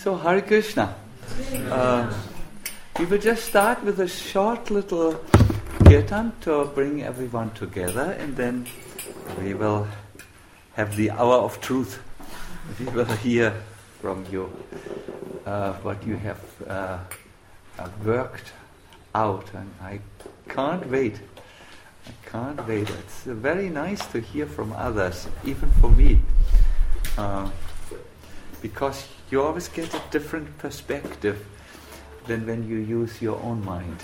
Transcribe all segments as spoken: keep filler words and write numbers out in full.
So, Hare Krishna. Uh, we will just start with a short little kirtan to bring everyone together, and then we will have the hour of truth. We will hear from you uh, what you have uh, uh, worked out, and I can't wait. I can't wait. It's uh, very nice to hear from others, even for me, uh, because you always get a different perspective than when you use your own mind.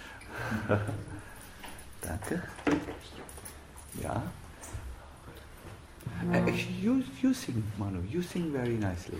Danke. Yeah. Uh, actually, you, you sing, Manu. You sing very nicely.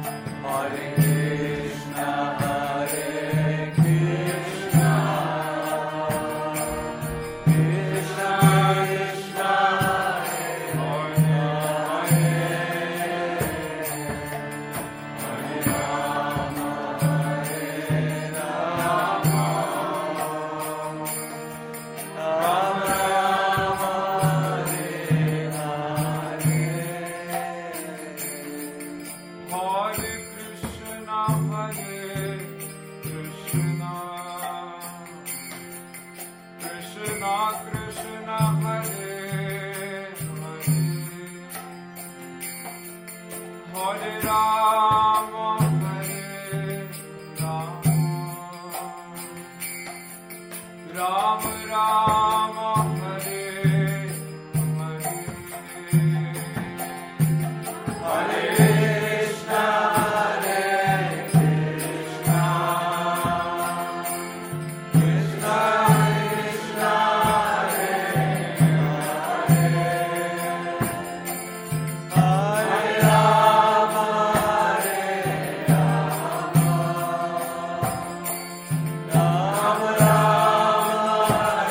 Hare Krishna, Hare Krishna, Ram Ram Hare Hare Hare Krishna Hare Krishna Krishna Krishna Hare Hare Hare Rama Hare Rama Rama Rama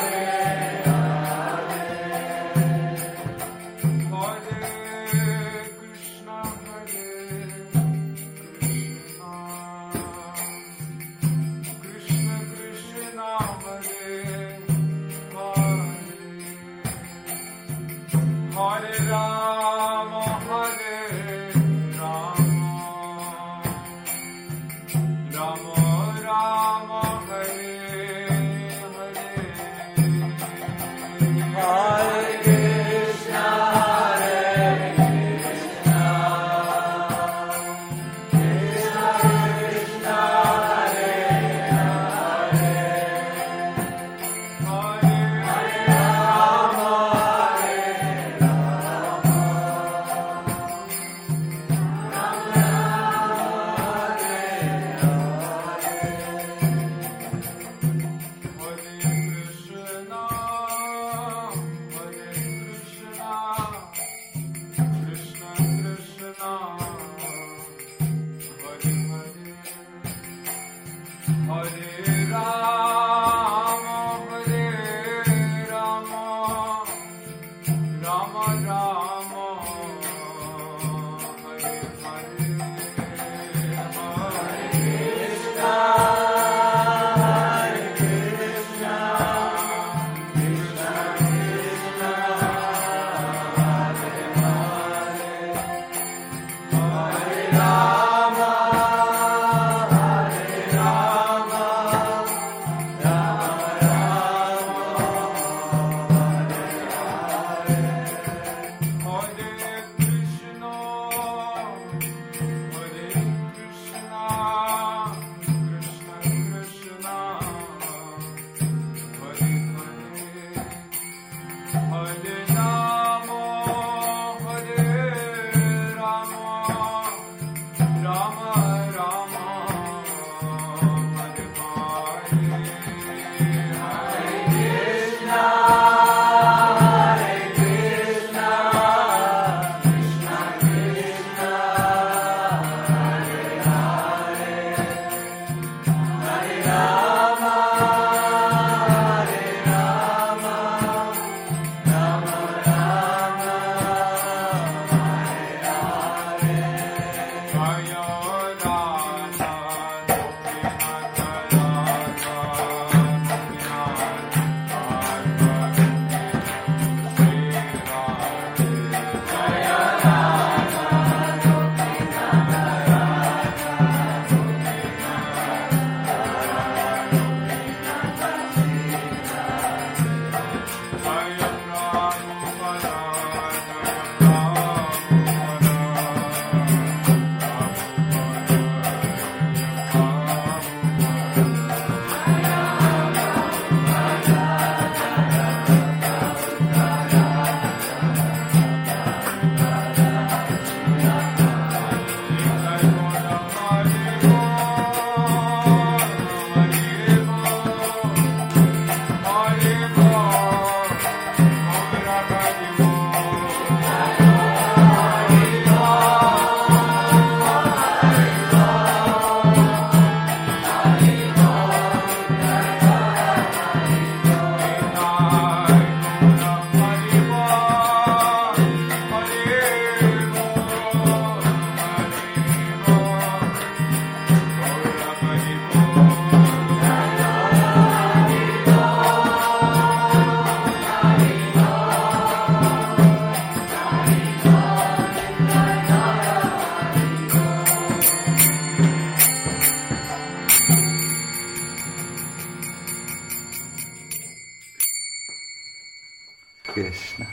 Krishna.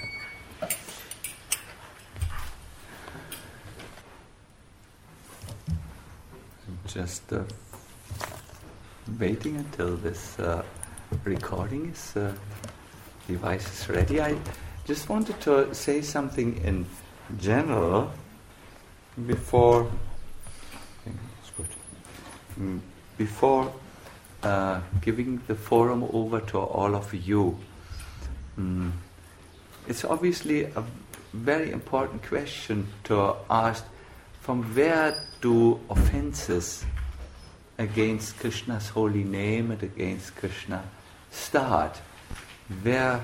Just uh, waiting until this uh, recording is, uh, device is ready. I just wanted to say something in general before, it's good. Mm, before uh, giving the forum over to all of you. Mm, it's obviously a very important question to ask, from where do offenses against Krishna's holy name and against Krishna start? Where,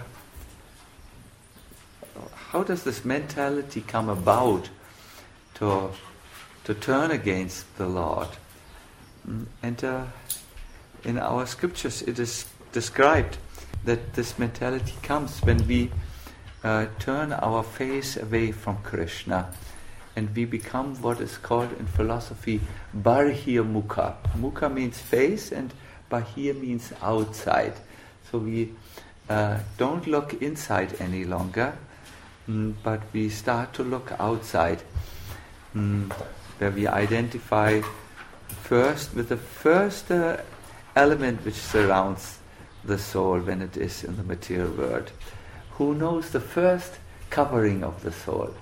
how does this mentality come about to, to turn against the Lord? And uh, in our scriptures it is described that this mentality comes when we uh, turn our face away from Krishna and we become what is called in philosophy Barhir Mukha. Mukha means face and Barhir means outside. So we uh, don't look inside any longer, mm, but we start to look outside, mm, where we identify first with the first uh, element which surrounds the soul when it is in the material world. Who knows the first covering of the soul?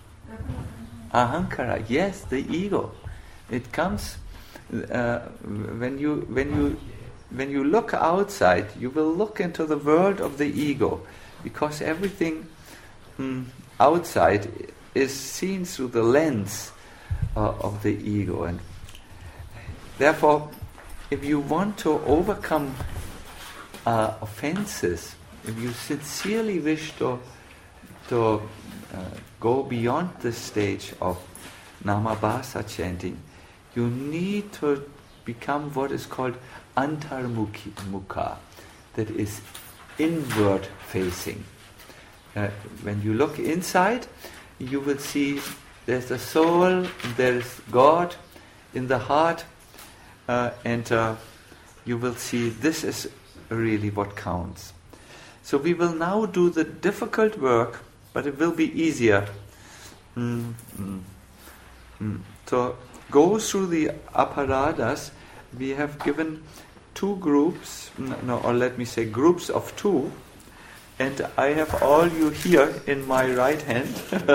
Ahankara, yes, the ego. It comes uh, when you when you when you look outside. You will look into the world of the ego, because everything mm, outside is seen through the lens uh, of the ego, and therefore, if you want to overcome uh, offenses, if you sincerely wish to to uh, go beyond this stage of Namabhasa chanting, you need to become what is called antarmukha, that is inward facing. Uh, when you look inside, you will see there's the soul, there is God in the heart, uh, and uh, you will see this is really what counts. So we will now do the difficult work, but it will be easier mm, mm, mm. to go through the aparadas. We have given two groups, no, or let me say groups of two, and I have all you here in my right hand,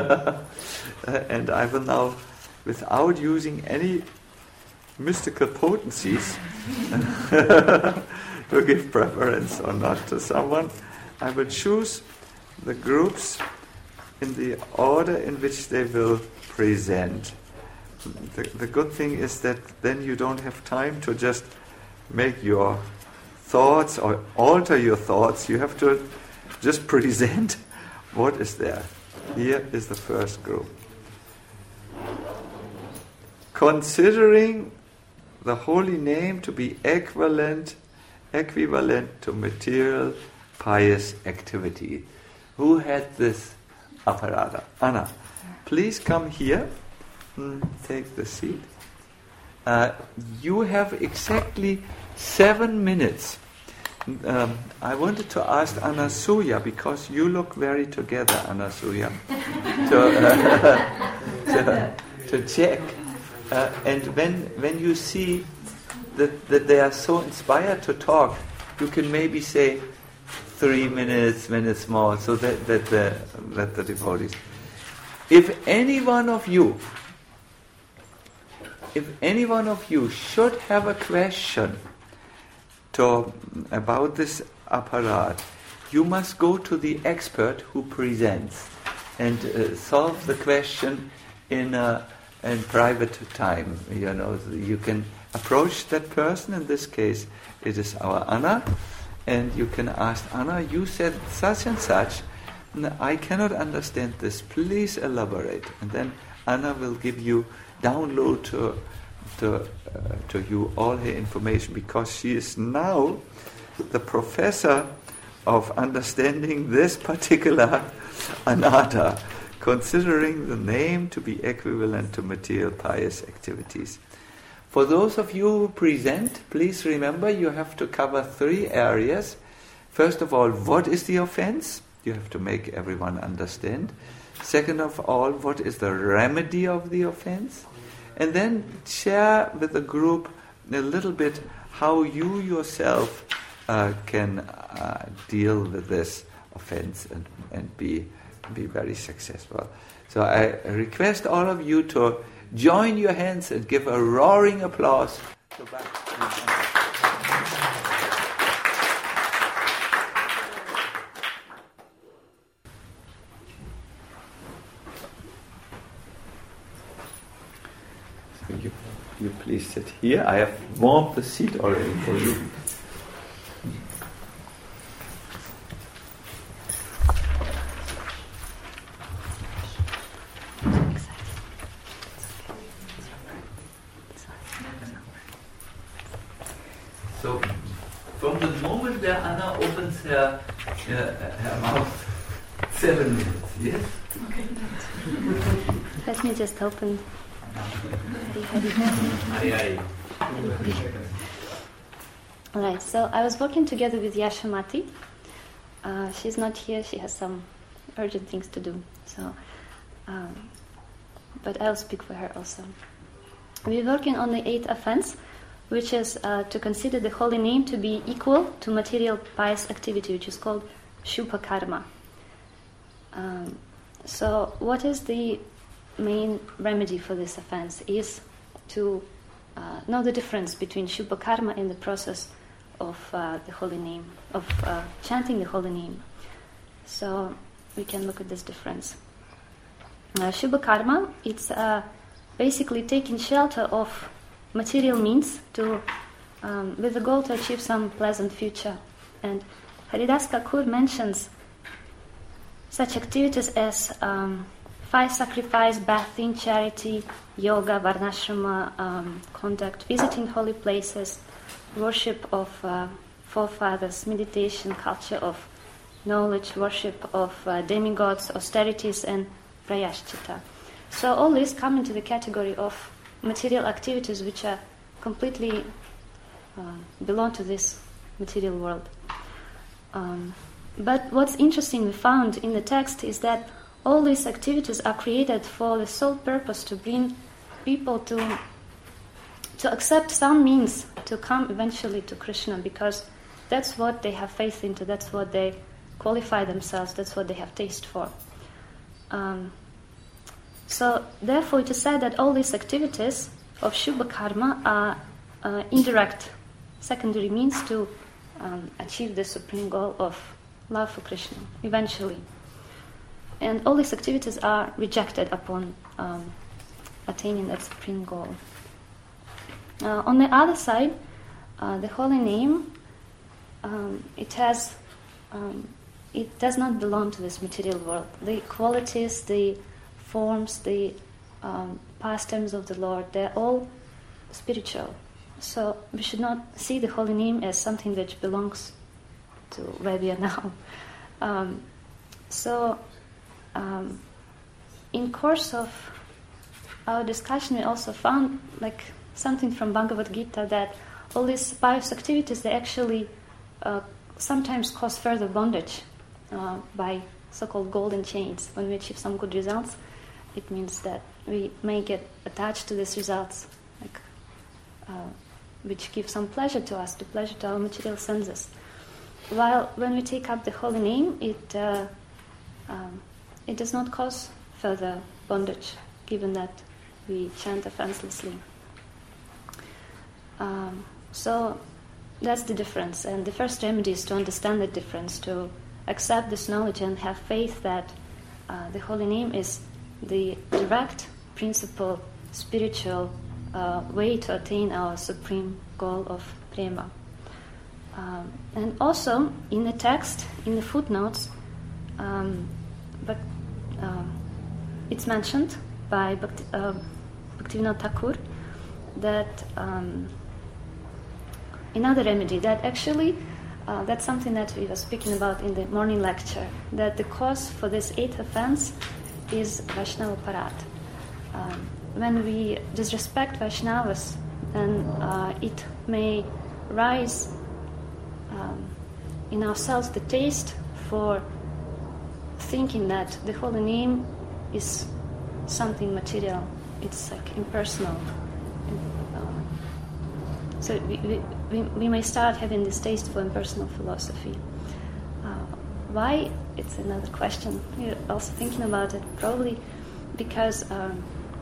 and I will now, without using any mystical potencies, to give preference or not to someone, I will choose the groups in the order in which they will present. The, the good thing is that then you don't have time to just make your thoughts or alter your thoughts. You have to just present what is there. Here is the first group. Considering the holy name to be equivalent, equivalent to material pious activity. Who had this aparada? Anna, please come here. Mm, take the seat. Uh, you have exactly seven minutes. Um, I wanted to ask Anasuya, because you look very together, Anasuya, to, uh, to, to check. Uh, and when when you see that, that they are so inspired to talk, you can maybe say three minutes, minutes more, so that, that, the, that the devotees. If any one of you If any one of you should have a question to, about this apparat, you must go to the expert who presents and uh, solve the question in a in private time. You know, you can approach that person. In this case, it is our Anna, and you can ask Anna, you said such and such. I cannot understand this. Please elaborate. And then Anna will give you download to to uh, to you all her information, because she is now the professor of understanding this particular anatta, considering the name to be equivalent to material pious activities. For those of you who present, please remember you have to cover three areas. First of all, what is the offense? You have to make everyone understand. Second of all, what is the remedy of the offense? And then share with the group a little bit how you yourself uh, can uh, deal with this offense and, and be be very successful. So I request all of you to join your hands and give a roaring applause to Bhakti. You, you please sit here. I have warmed the seat already for you. So, from the moment where Anna opens her, her, her mouth, seven minutes, yes? Let me just open. Alright, so I was working together with Yashamati. Uh, she's not here, she has some urgent things to do. So, um, but I'll speak for her also. We're working on the eighth offense, which is uh, to consider the holy name to be equal to material pious activity, which is called Shubha Karma. Um, so, what is the main remedy for this offense is to uh, know the difference between Shubha Karma and the process of uh, the holy name, of uh, chanting the holy name. So we can look at this difference. Uh, Shubha Karma, it's uh, basically taking shelter of material means to, um, with the goal to achieve some pleasant future. And Haridas Thakur mentions such activities as um, fire sacrifice, bathing, charity, yoga, varnashrama, um, conduct, visiting holy places, worship of uh, forefathers, meditation, culture of knowledge, worship of uh, demigods, austerities, and prayashchita. So all these come into the category of material activities which are completely uh, belong to this material world. Um, but what's interesting we found in the text is that all these activities are created for the sole purpose to bring people to to accept some means to come eventually to Krishna, because that's what they have faith into, that's what they qualify themselves, that's what they have taste for. Um, so therefore it is said that all these activities of Shubha Karma are uh, indirect, secondary means to um, achieve the supreme goal of love for Krishna, eventually. And all these activities are rejected upon um, attaining that supreme goal. Uh, on the other side, uh, the holy name, um, it has, um, it does not belong to this material world. The qualities, the forms, the um, pastimes of the Lord, they're all spiritual. So we should not see the holy name as something which belongs to where we are now. Um, so. Um, in course of our discussion, we also found like something from Bhagavad Gita that all these pious activities, they actually uh, sometimes cause further bondage uh, by so-called golden chains. When we achieve some good results, it means that we may get attached to these results, like uh, which give some pleasure to us, the pleasure to our material senses. While when we take up the holy name, it uh, um, it does not cause further bondage, given that we chant offenselessly. Um, so that's the difference. And the first remedy is to understand the difference, to accept this knowledge and have faith that uh, the holy name is the direct, principal, spiritual uh, way to attain our supreme goal of prema. Um, and also, in the text, in the footnotes, um, but Um, it's mentioned by Bhakti, uh, Bhaktivinoda Thakur that um, another remedy, that actually uh, that's something that we were speaking about in the morning lecture, that the cause for this eighth offense is Vaishnava Parat. Um, when we disrespect Vaishnavas, then uh, it may rise um, in ourselves the taste for thinking that the holy name is something material, it's like impersonal. Uh, so we, we, we, we may start having this taste for impersonal philosophy. Uh, why? It's another question. You're also thinking about it. Probably because um,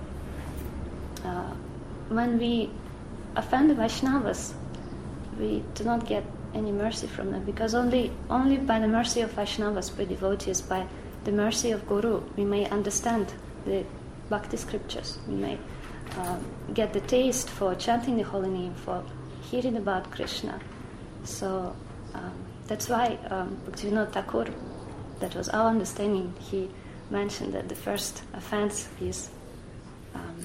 uh, when we offend the Vaishnavas, we do not get any mercy from them, because only only by the mercy of Vaishnavas, by devotees, by the mercy of Guru, we may understand the Bhakti scriptures. We may uh, get the taste for chanting the holy name, for hearing about Krishna. So um, that's why um, Bhaktivinoda Thakur, that was our understanding, he mentioned that the first offense is um,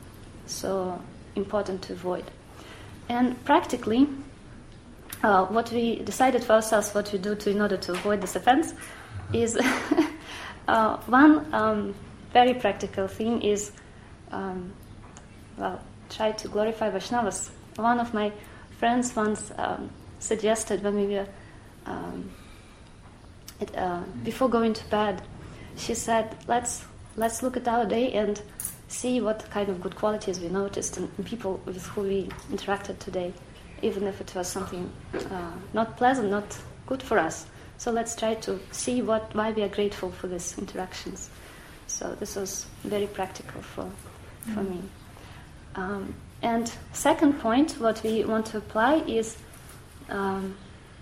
so important to avoid. And practically, uh, what we decided for ourselves, what we do to, in order to avoid this offense, is uh, one um, very practical thing is, um, well, try to glorify Vaishnavas. One of my friends once um, suggested when we were, um, it, uh, before going to bed, she said, let's let's look at our day and see what kind of good qualities we noticed in, in people with who we interacted today, even if it was something uh, not pleasant, not good for us. So let's try to see what why we are grateful for these interactions. So this was very practical for for mm-hmm. me. Um, and second point, what we want to apply is, um,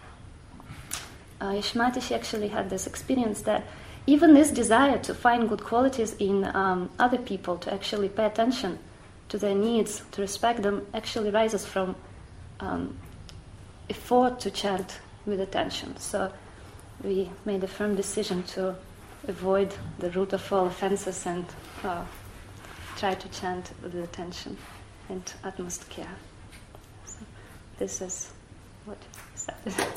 uh, Yashamati, she actually had this experience that even this desire to find good qualities in um, other people, to actually pay attention to their needs, to respect them, actually rises from um, effort to chant with attention. So we made a firm decision to avoid the root of all offenses and uh, try to chant with attention and utmost care. So this is what we said.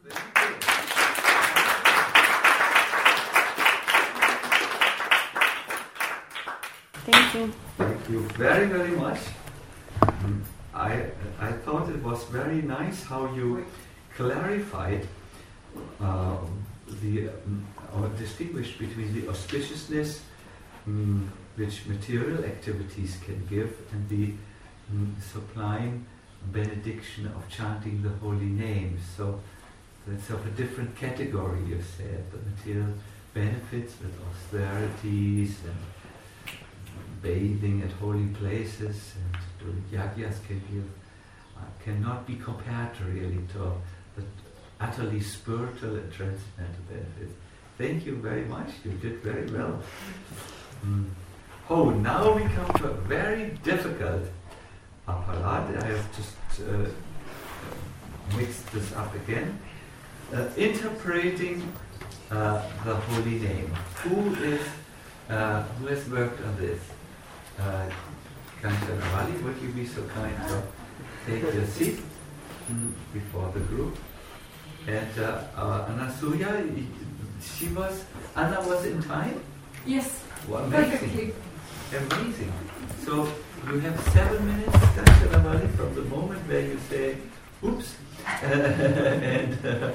Thank you. Thank you very, very much. Um, I I thought it was very nice how you clarified uh, the um, or distinguished between the auspiciousness um, which material activities can give and the um, sublime benediction of chanting the holy name. So that's of a different category, you said. The material benefits with austerities and bathing at holy places and doing yagyas can give, uh, cannot be compared really to the utterly spiritual and transcendental benefits. Thank you very much. You did very well. Mm. Oh, now we come to a very difficult apparat. I have just uh, mixed this up again. Uh, interpreting uh, the holy name. Who is uh, who has worked on this? Uh, Kanchanavali, would you be so kind to take your seat mm, before the group? And uh, uh, Anasuya, she was, Anna was in time? Yes, well, amazing. perfectly. Amazing. So you have seven minutes, Kanchanavali, from the moment where you say, oops, and uh,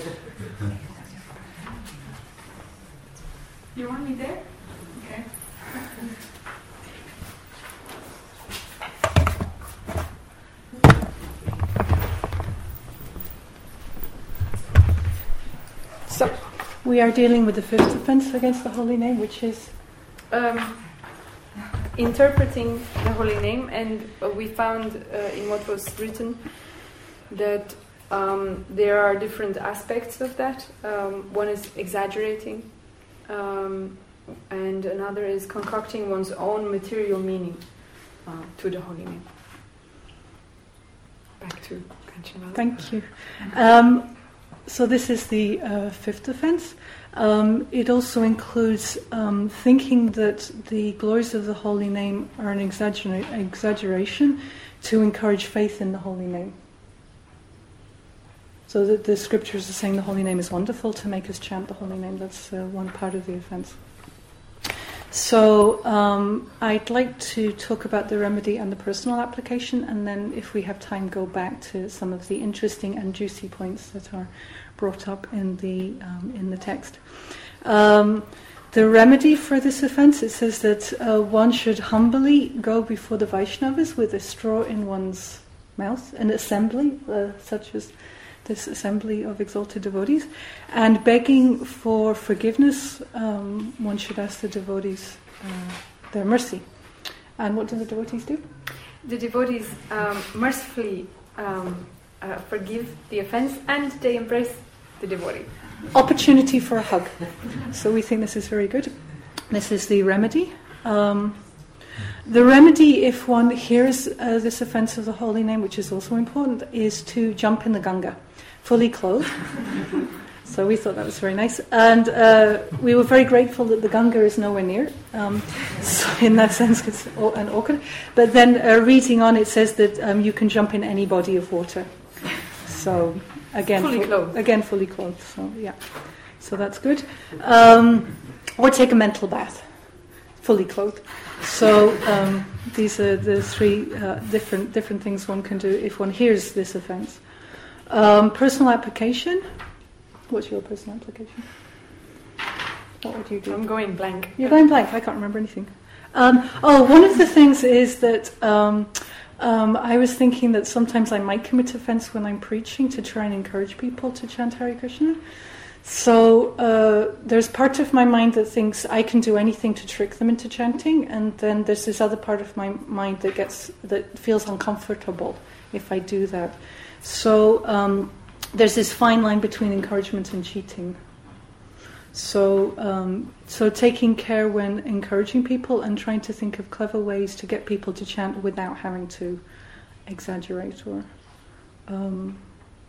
you want me there? Okay. So, we are dealing with the fifth offense against the holy name, which is Um, interpreting the holy name, and uh, we found uh, in what was written that um, there are different aspects of that. Um, one is exaggerating, um, and another is concocting one's own material meaning uh, to the holy name. Back to Kanchanavali. Thank you. Um, so this is the uh, fifth offense. Um, it also includes um, thinking that the glories of the holy name are an exagger- exaggeration to encourage faith in the holy name. So that the scriptures are saying the holy name is wonderful to make us chant the holy name. That's uh, one part of the offense. So um, I'd like to talk about the remedy and the personal application, and then if we have time go back to some of the interesting and juicy points that are brought up in the um, in the text. Um, the remedy for this offense, it says that uh, one should humbly go before the Vaishnavas with a straw in one's mouth, an assembly, uh, such as this assembly of exalted devotees, and begging for forgiveness. Um, one should ask the devotees uh, their mercy. And what do the devotees do? The devotees um, mercifully um, uh, forgive the offense, and they embrace the devotee. Opportunity for a hug. So we think this is very good. This is the remedy. Um, the remedy, if one hears uh, this offense of the holy name, which is also important, is to jump in the Ganga, fully clothed. So we thought that was very nice. And uh, we were very grateful that the Ganga is nowhere near. Um, so in that sense, it's an awkward. But then uh, reading on, it says that um, you can jump in any body of water. So again, fully fu- clothed. Again, fully clothed. So yeah, so that's good. Um, or take a mental bath, fully clothed. So um, these are the three uh, different different things one can do if one hears this offence. Um, personal application. What's your personal application? What would you do? I'm going blank. You're going blank. I can't remember anything. Um, oh, one of the things is that um, um, I was thinking that sometimes I might commit offence when I'm preaching to try and encourage people to chant Hare Krishna. So uh, there's part of my mind that thinks I can do anything to trick them into chanting, and then there's this other part of my mind that gets that feels uncomfortable if I do that. So um, there's this fine line between encouragement and cheating. So, um, so taking care when encouraging people and trying to think of clever ways to get people to chant without having to exaggerate or um,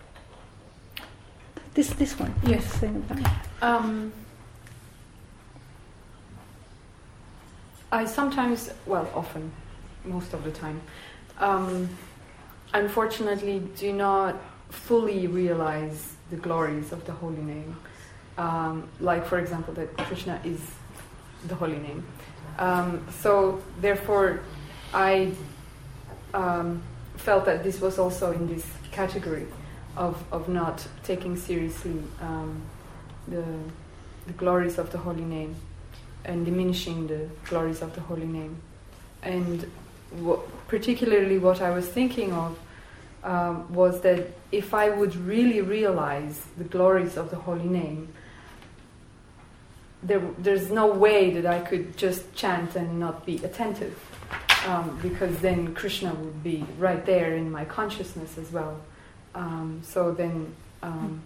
this this one. Yes. Thing about Um, I sometimes, well, often, most of the time, um, unfortunately, do not fully realize the glories of the holy name. Um, like, for example, that Krishna is the holy name. Um, so, therefore, I um, felt that this was also in this category of, of not taking seriously um, the, the glories of the holy name and diminishing the glories of the holy name. And w- particularly what I was thinking of um, was that if I would really realize the glories of the holy name, There, there's no way that I could just chant and not be attentive, um, because then Krishna would be right there in my consciousness as well. Um, so then, um,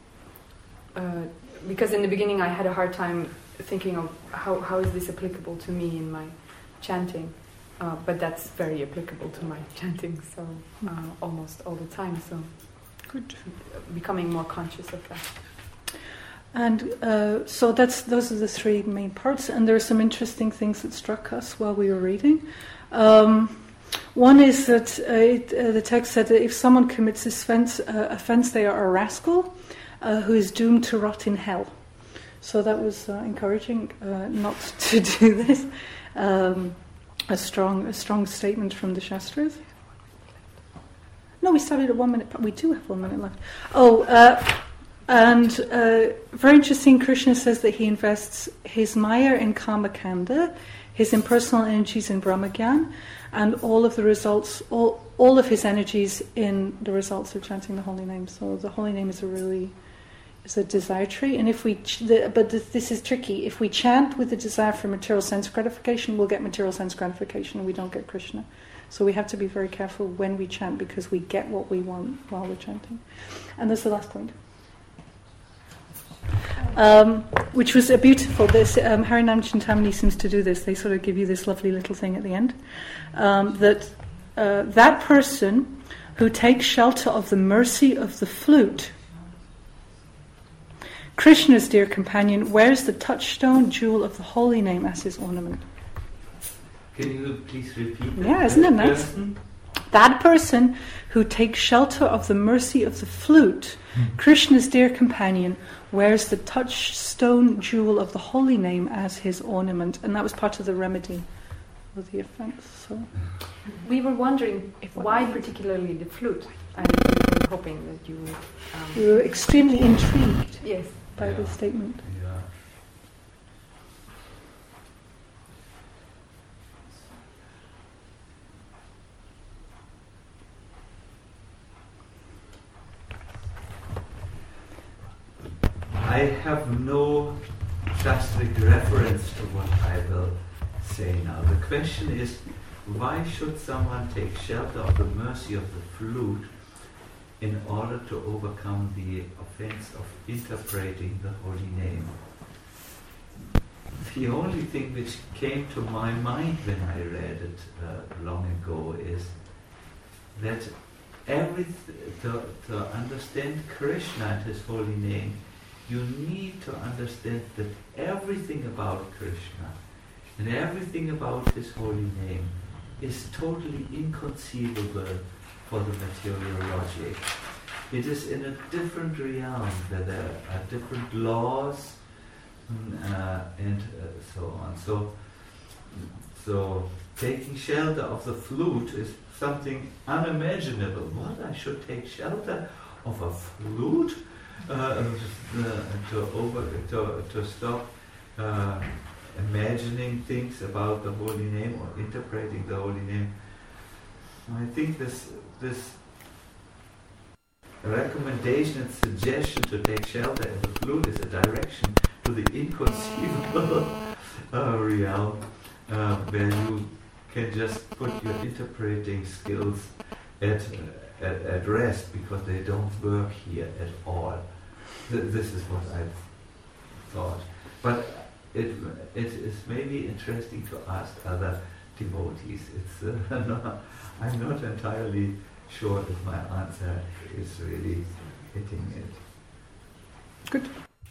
uh, because in the beginning I had a hard time thinking of how, how is this applicable to me in my chanting, uh, but that's very applicable to my chanting, so uh, almost all the time. So, good. Becoming more conscious of that. And uh, so that's those are the three main parts. And there are some interesting things that struck us while we were reading. Um, one is that uh, it, uh, the text said that if someone commits this offense, uh, offense they are a rascal uh, who is doomed to rot in hell. So that was uh, encouraging uh, not to do this. Um, a strong, a strong statement from the Shastras. No, we started at one minute. We do have one minute left. Oh. Uh, And uh, very interesting, Krishna says that he invests his Maya in Kama Kanda, his impersonal energies in Brahmagyan, and all of the results, all, all of his energies in the results of chanting the holy name. So the holy name is a really, is a desire tree. And if we, ch- the, but this, this is tricky. If we chant with the desire for material sense gratification, we'll get material sense gratification, and we don't get Krishna. So we have to be very careful when we chant, because we get what we want while we're chanting. And that's the last point. Um, which was a beautiful, this um, Harinam Chintamani seems to do this. They sort of give you this lovely little thing at the end, um, that uh, that person who takes shelter of the mercy of the flute, Krishna's dear companion, wears the touchstone jewel of the holy name as his ornament. Can you please repeat that? Yeah, isn't it nice? Person? That person who takes shelter of the mercy of the flute, Krishna's dear companion, wears the touchstone jewel of the holy name as his ornament. And that was part of the remedy of the offense. So, we were wondering If why particularly the flute, and we were hoping that you would... Um, we were extremely intrigued yes. by Yeah. this statement. Yeah. I have no Shastric reference to what I will say now. The question is, why should someone take shelter of the mercy of the flute in order to overcome the offense of interpreting the holy name? The only thing which came to my mind when I read it uh, long ago is that every to, to understand Krishna and his holy name, you need to understand that everything about Krishna and everything about his holy name is totally inconceivable for the material logic. It is in a different realm where there are different laws uh, and uh, so on. So, so taking shelter of the flute is something unimaginable. What? I should take shelter of a flute uh, uh, to over to to stop uh, imagining things about the holy name or interpreting the holy name. I think this this recommendation and suggestion to take shelter in the flute is a direction to the inconceivable uh, realm uh, where you can just put your interpreting skills at, uh, at at rest because they don't work here at all. Th- this is what I thought. But it it is maybe interesting to ask other devotees. It's uh, not, I'm not entirely sure if my answer is really hitting it. Good.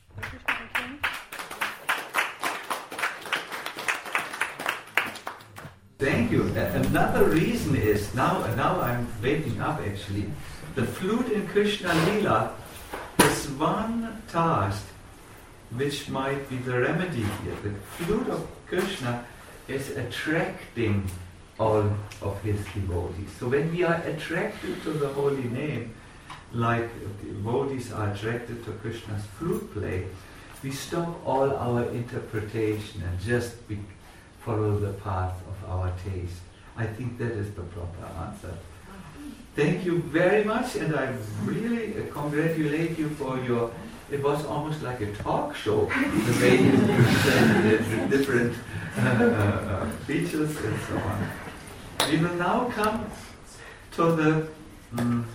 Thank you. A- Another reason is, now now I'm waking up actually, the flute in Krishna Lila is one task which might be the remedy here. The flute of Krishna is attracting all of his devotees. So when we are attracted to the holy name, like devotees are attracted to Krishna's flute play, we stop all our interpretation and just be, follow the path of our taste. I think that is the proper answer. Thank you very much, and I really uh, congratulate you for your, it was almost like a talk show, the way you presented the different uh, uh, features and so on. We will now come to the um,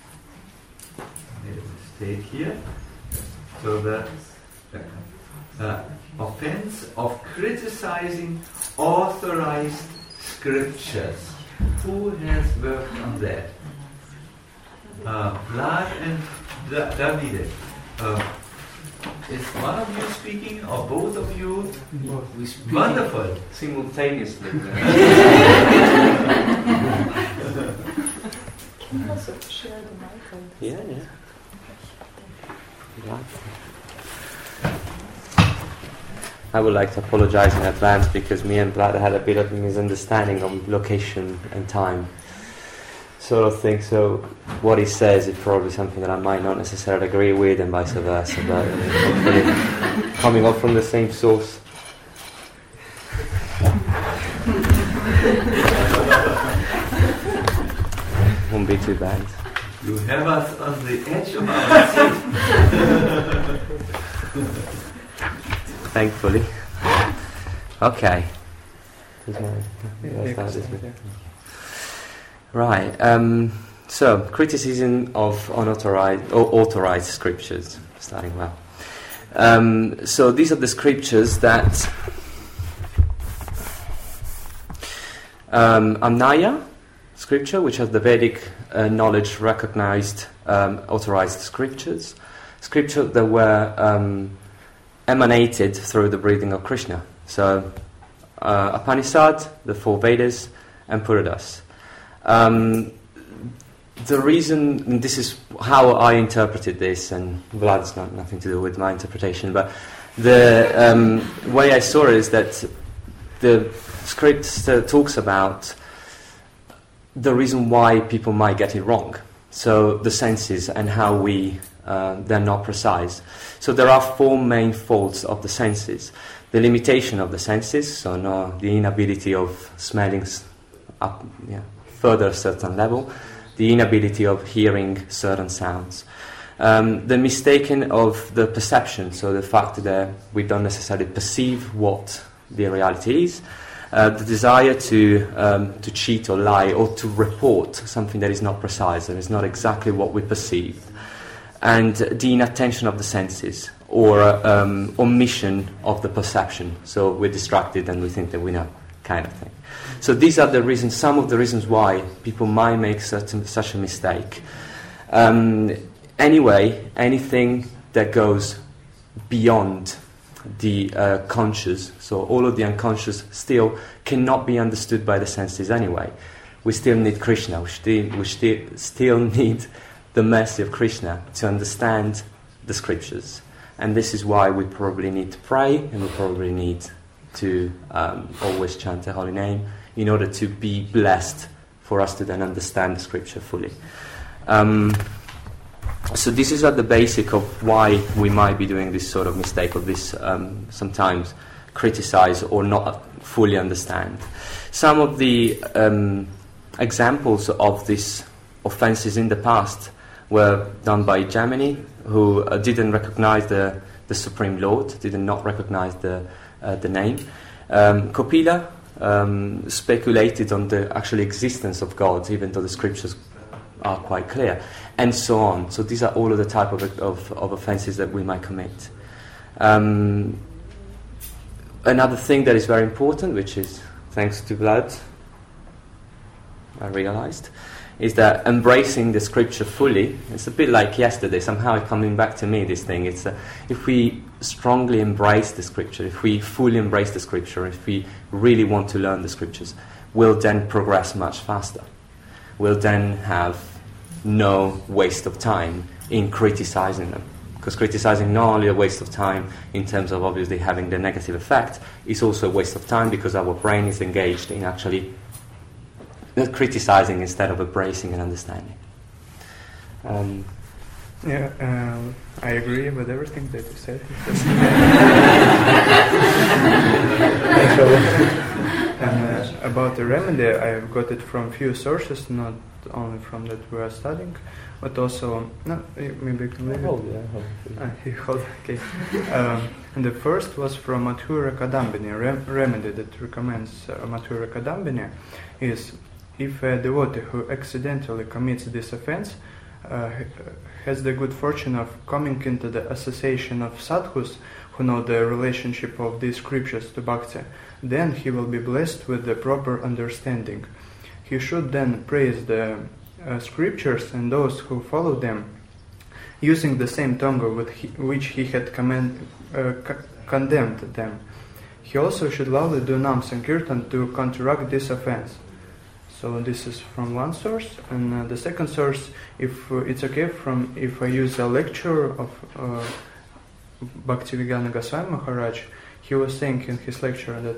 mistake here, to the uh, offense of criticizing authorized scriptures. Who has worked on that? Uh, Vlad and da- Davide. Uh, is one of you speaking or both of you? We speak Wonderful. simultaneously. Can you also share the mic? Yeah, yeah. Yeah. I would like to apologize in advance because me and Vlad had a bit of a misunderstanding on location and time. Sort of thing, so what he says is probably something that I might not necessarily agree with and vice versa, but hopefully coming off from the same source. Won't be too bad. You have us on the edge of our seat. Thankfully. Okay. Let's start this bit. Right. Um, so, criticism of unauthorized or authorized scriptures. Starting well. Um, so, these are the scriptures that um, Amnaya scripture, which has the Vedic uh, knowledge recognized um, authorized scriptures, scripture that were um, emanated through the breathing of Krishna. So, uh, Upanishad, the four Vedas, and Puranas. Um, the reason, and this is how I interpreted this, and Vlad's not nothing to do with my interpretation, but the um, way I saw it is that the script uh, talks about the reason why people might get it wrong. So the senses and how we, uh, they're not precise. So there are four main faults of the senses. The limitation of the senses, so no, the inability of smelling up, yeah, further a certain level, the inability of hearing certain sounds. Um, the mistaken of the perception, so the fact that we don't necessarily perceive what the reality is, uh, the desire to um, to cheat or lie or to report something that is not precise and is not exactly what we perceived, and the inattention of the senses or um, omission of the perception. So we're distracted and we think that we know, kind of thing. So these are the reasons, some of the reasons why people might make such a, such a mistake. Um, Anyway, anything that goes beyond the uh, conscious, so all of the unconscious still cannot be understood by the senses anyway. We still need Krishna, we still, we still, still need the mercy of Krishna to understand the scriptures. And this is why we probably need to pray, and we probably need to um, always chant the holy name in order to be blessed for us to then understand the scripture fully. Um, So this is at the basic of why we might be doing this sort of mistake of this um, sometimes criticize or not fully understand. Some of the um, examples of these offenses in the past were done by Gemini, who uh, didn't recognize the, the Supreme Lord, did not recognize the, uh, the name. Um, Kopila um, speculated on the actual existence of God, even though the scriptures are quite clear, and so on. So these are all of the type of, of, of offences that we might commit. Um, another thing that is very important, which is, thanks to Vlad, I realized, is that embracing the scripture fully, it's a bit like yesterday, somehow it's coming back to me, this thing. It's uh, if we strongly embrace the scripture, if we fully embrace the scripture, if we really want to learn the scriptures, we'll then progress much faster. We'll then have no waste of time in criticizing them. Because criticizing not only a waste of time in terms of obviously having the negative effect, it's also a waste of time because our brain is engaged in actually criticizing instead of embracing and understanding. Um, yeah, um, I agree with everything that you said. And uh, about the remedy, I've got it from few sources, not only from that we are studying, but also no, maybe you can leave it. Oh, yeah, Ah, hold, okay. um, and the first was from Madhura Kadambini. Rem- remedy that recommends uh, Madhura Kadambini is if a devotee who accidentally commits this offense uh, has the good fortune of coming into the association of sadhus who know the relationship of these scriptures to bhakti, then he will be blessed with the proper understanding. He should then praise the uh, scriptures and those who follow them, using the same tongue with he, which he had commend, uh, c- condemned them. He also should loudly do nam sankirtan to counteract this offense. So this is from one source, and uh, the second source, if uh, it's okay from if I use a lecture of uh, Bhaktivedanta Goswami Maharaj, he was saying in his lecture that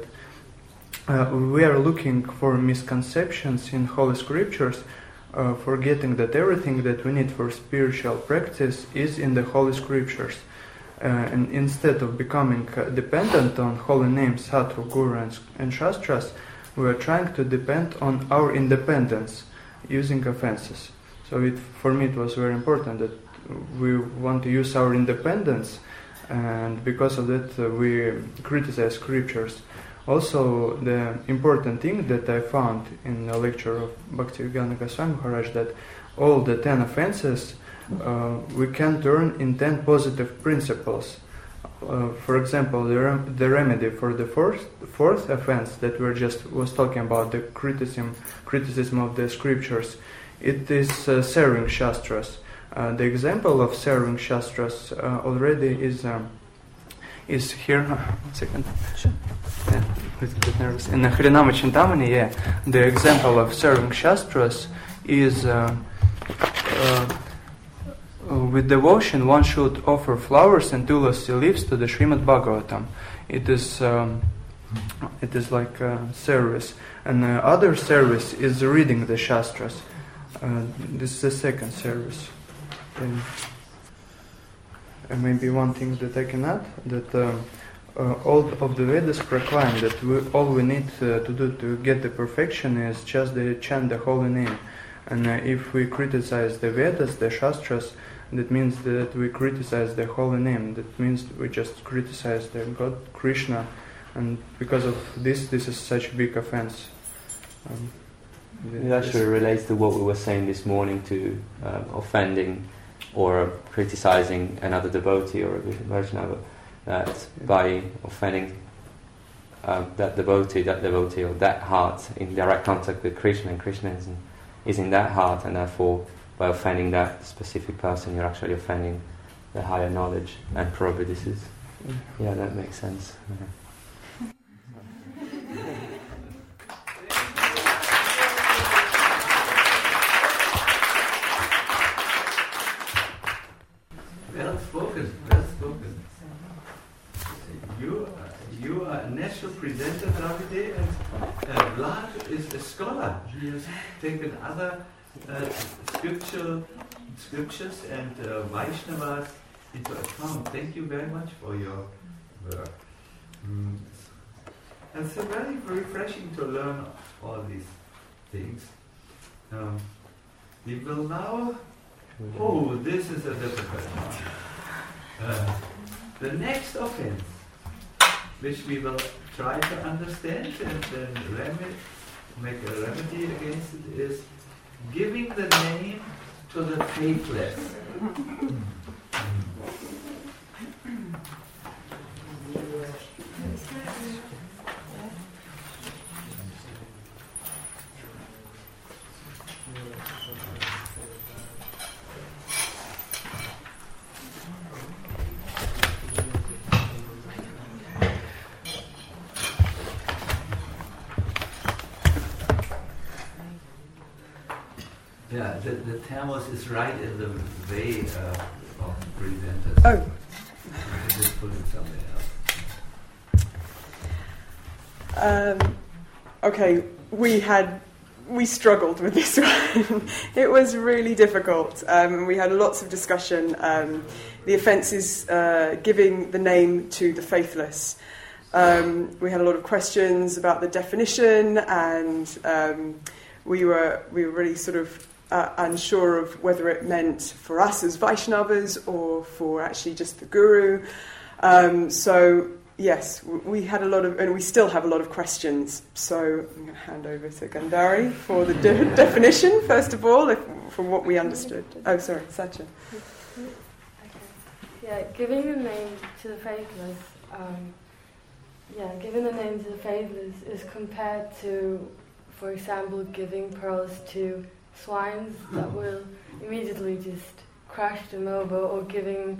uh, we are looking for misconceptions in Holy Scriptures, uh, forgetting that everything that we need for spiritual practice is in the Holy Scriptures. Uh, and instead of becoming uh, dependent on holy names, Sattva, Guru, and, and Shastras, we are trying to depend on our independence using offenses. So it, for me it was very important that we want to use our independence, and because of that uh, we criticize scriptures. Also, the important thing that I found in a lecture of Bhaktivedanta Goswami Maharaj, that all the ten offenses uh, we can turn in ten positive principles. Uh, for example, the, rem- the remedy for the fourth, fourth offense that we just was talking about, the criticism criticism of the scriptures, it is uh, serving shastras. Uh, the example of serving shastras uh, already is um, is here. Uh, one second. Sure. Yeah, a little bit nervous. In the Harinama Chintamani, yeah, the example of serving shastras is. Uh, uh, Uh, with devotion, one should offer flowers and tulasi leaves to the Srimad Bhagavatam. It is, um, it is like a service. And uh, other service is reading the Shastras. Uh, this is the second service. And, and maybe one thing that I can add, that uh, uh, all of the Vedas proclaim that we, all we need uh, to do to get the perfection is just the, chant the holy name. And uh, if we criticize the Vedas, the Shastras, That means that we criticize the holy name. That means we just criticize the God Krishna, and because of this, this is such a big offense. Um, It actually relates to what we were saying this morning to um, offending or criticizing another devotee or a Vaishnava, that yeah. by offending um, that devotee, that devotee or that heart in direct contact with Krishna, and Krishna is in, is in that heart, and therefore by offending that specific person you're actually offending the higher knowledge, and probably this is, yeah, that makes sense. Yeah. Well spoken, well spoken. You, you are a natural presenter, Davide, and uh, Vlad is a scholar. He has taken other uh, scriptural scriptures and uh, Vaishnavas into account. Thank you very much for your work. Mm. And it's very refreshing to learn all these things. Um, we will now. Oh, this is a difficult one. Uh, the next offense, which we will try to understand and then remedy, make a remedy against it, is giving the name to the faithless. Yeah, the, the thermos is right in the way uh, of presenters. Oh. I can just put it somewhere else. Um, okay, we had we struggled with this one. It was really difficult. Um, we had lots of discussion. Um, the offence is uh, giving the name to the faithless. Um, we had a lot of questions about the definition, and um, we were we were really sort of uh, unsure of whether it meant for us as Vaishnavas or for actually just the Guru. Um, so yes, we had a lot of, and we still have a lot of questions. So I'm going to hand over to Gandhari for the de- definition first of all, if, from what we understood. Oh, sorry, Satya. Okay. Yeah, giving the name to the faithless. Um, Yeah, giving the name to the faithless is compared to, for example, giving pearls to swines that will immediately just crush them over, or giving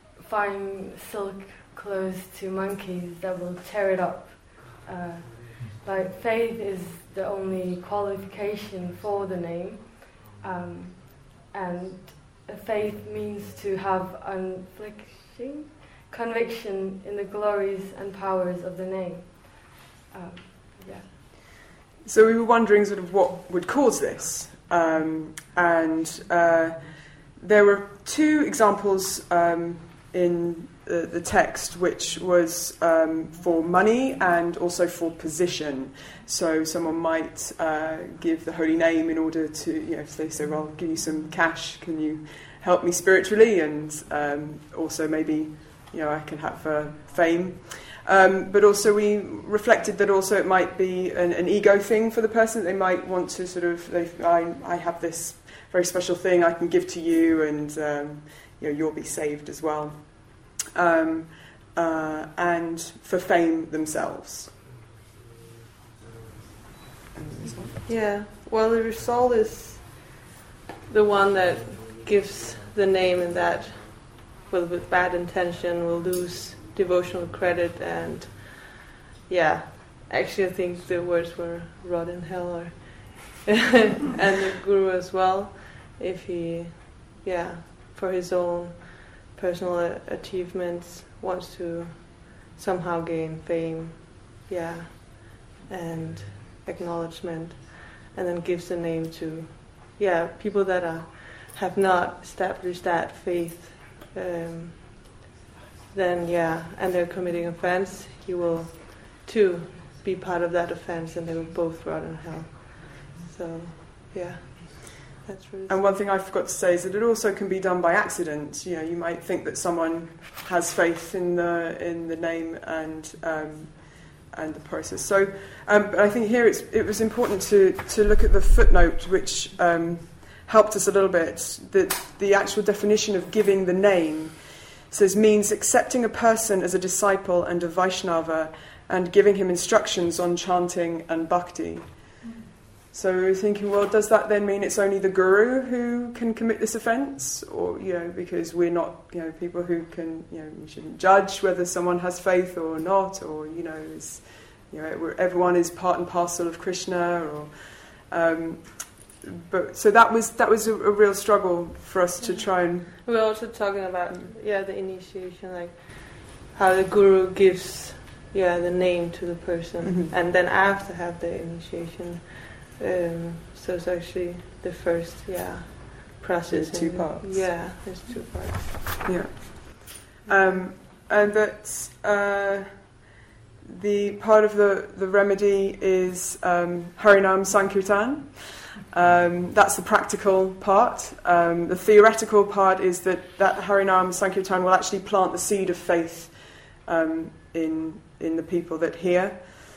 fine silk clothes to monkeys that will tear it up. Uh, like faith is the only qualification for the name, um, and faith means to have unflinching conviction in the glories and powers of the name. Um, yeah. So we were wondering sort of what would cause this. Um, and uh, there were two examples um, in the, the text, which was um, for money and also for position. So someone might uh, give the holy name in order to, you know, if they say, well, I'll give you some cash, can you help me spiritually? And um, also maybe, you know, I can have uh, fame. Um, but also we reflected that also it might be an, an ego thing for the person. They might want to sort of, they, I, I have this very special thing I can give to you, and um, you know, you'll be saved as well. Um, uh, and for fame themselves. Yeah, well, the result is the one that gives the name, and that Well, with bad intention will lose devotional credit, and yeah, actually I think the words were rot in hell, or and the Guru as well, if he, yeah, for his own personal achievements wants to somehow gain fame, yeah, and acknowledgement, and then gives the name to, yeah, people that are have not established that faith. Um, then yeah, and they're committing offense, he will too be part of that offense, and they will both rot in hell. So yeah. that's really. And one thing I forgot to say is that it also can be done by accident. You know, you might think that someone has faith in the in the name and um, and the process. So, um, but I think here it's, it was important to to look at the footnote, which um, helped us a little bit. That the actual definition of giving the name says means accepting a person as a disciple and a Vaishnava and giving him instructions on chanting and bhakti. So we were thinking, well, does that then mean it's only the guru who can commit this offence? Or, you know, because we're not, you know, people who can, you know, we shouldn't judge whether someone has faith or not, or, you know, is, you know, everyone is part and parcel of Krishna, or, um, but so that was that was a, a real struggle for us to try and. We were also talking about yeah the initiation, like how the guru gives yeah the name to the person, Mm-hmm. and then after have the initiation. Um, so it's actually the first, yeah, process. There's two in- parts. Yeah, there's two parts. Yeah. Um, and that uh, the part of the, the remedy is um, Harinam Sankirtan. Um, that's the practical part. Um, the theoretical part is that that Harinam Sankirtan will actually plant the seed of faith um, in in the people that hear.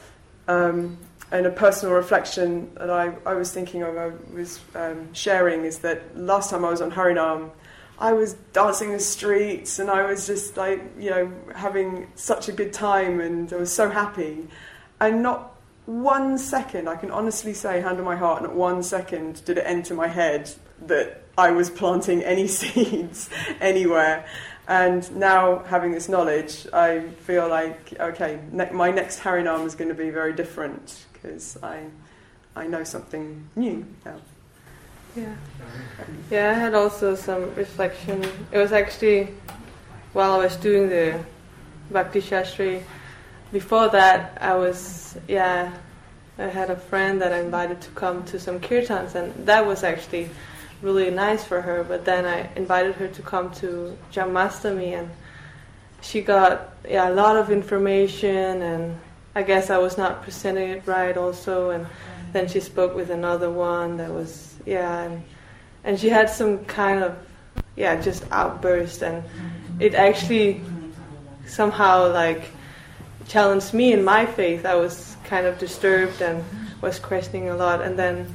Um, And a personal reflection that I, I was thinking of, I was um, sharing, is that last time I was on Harinam, I was dancing in the streets and I was just like, you know, having such a good time and I was so happy. And not one second, I can honestly say, hand on my heart, not one second did it enter my head that I was planting any seeds anywhere. And now, having this knowledge, I feel like, okay, ne- my next Harinam is going to be very different. Because I, I know something new now. Yeah, yeah. I had also some reflection. It was actually while I was doing the Bhakti Shastri. Before that, I was yeah. I had a friend that I invited to come to some kirtans, and that was actually really nice for her. But then I invited her to come to Janmashtami, and she got yeah a lot of information, and I guess I was not presenting it right also, and then she spoke with another one that was, yeah, and, and she had some kind of, yeah, just outburst, and it actually somehow, like, challenged me in my faith. I was kind of disturbed and was questioning a lot, and then,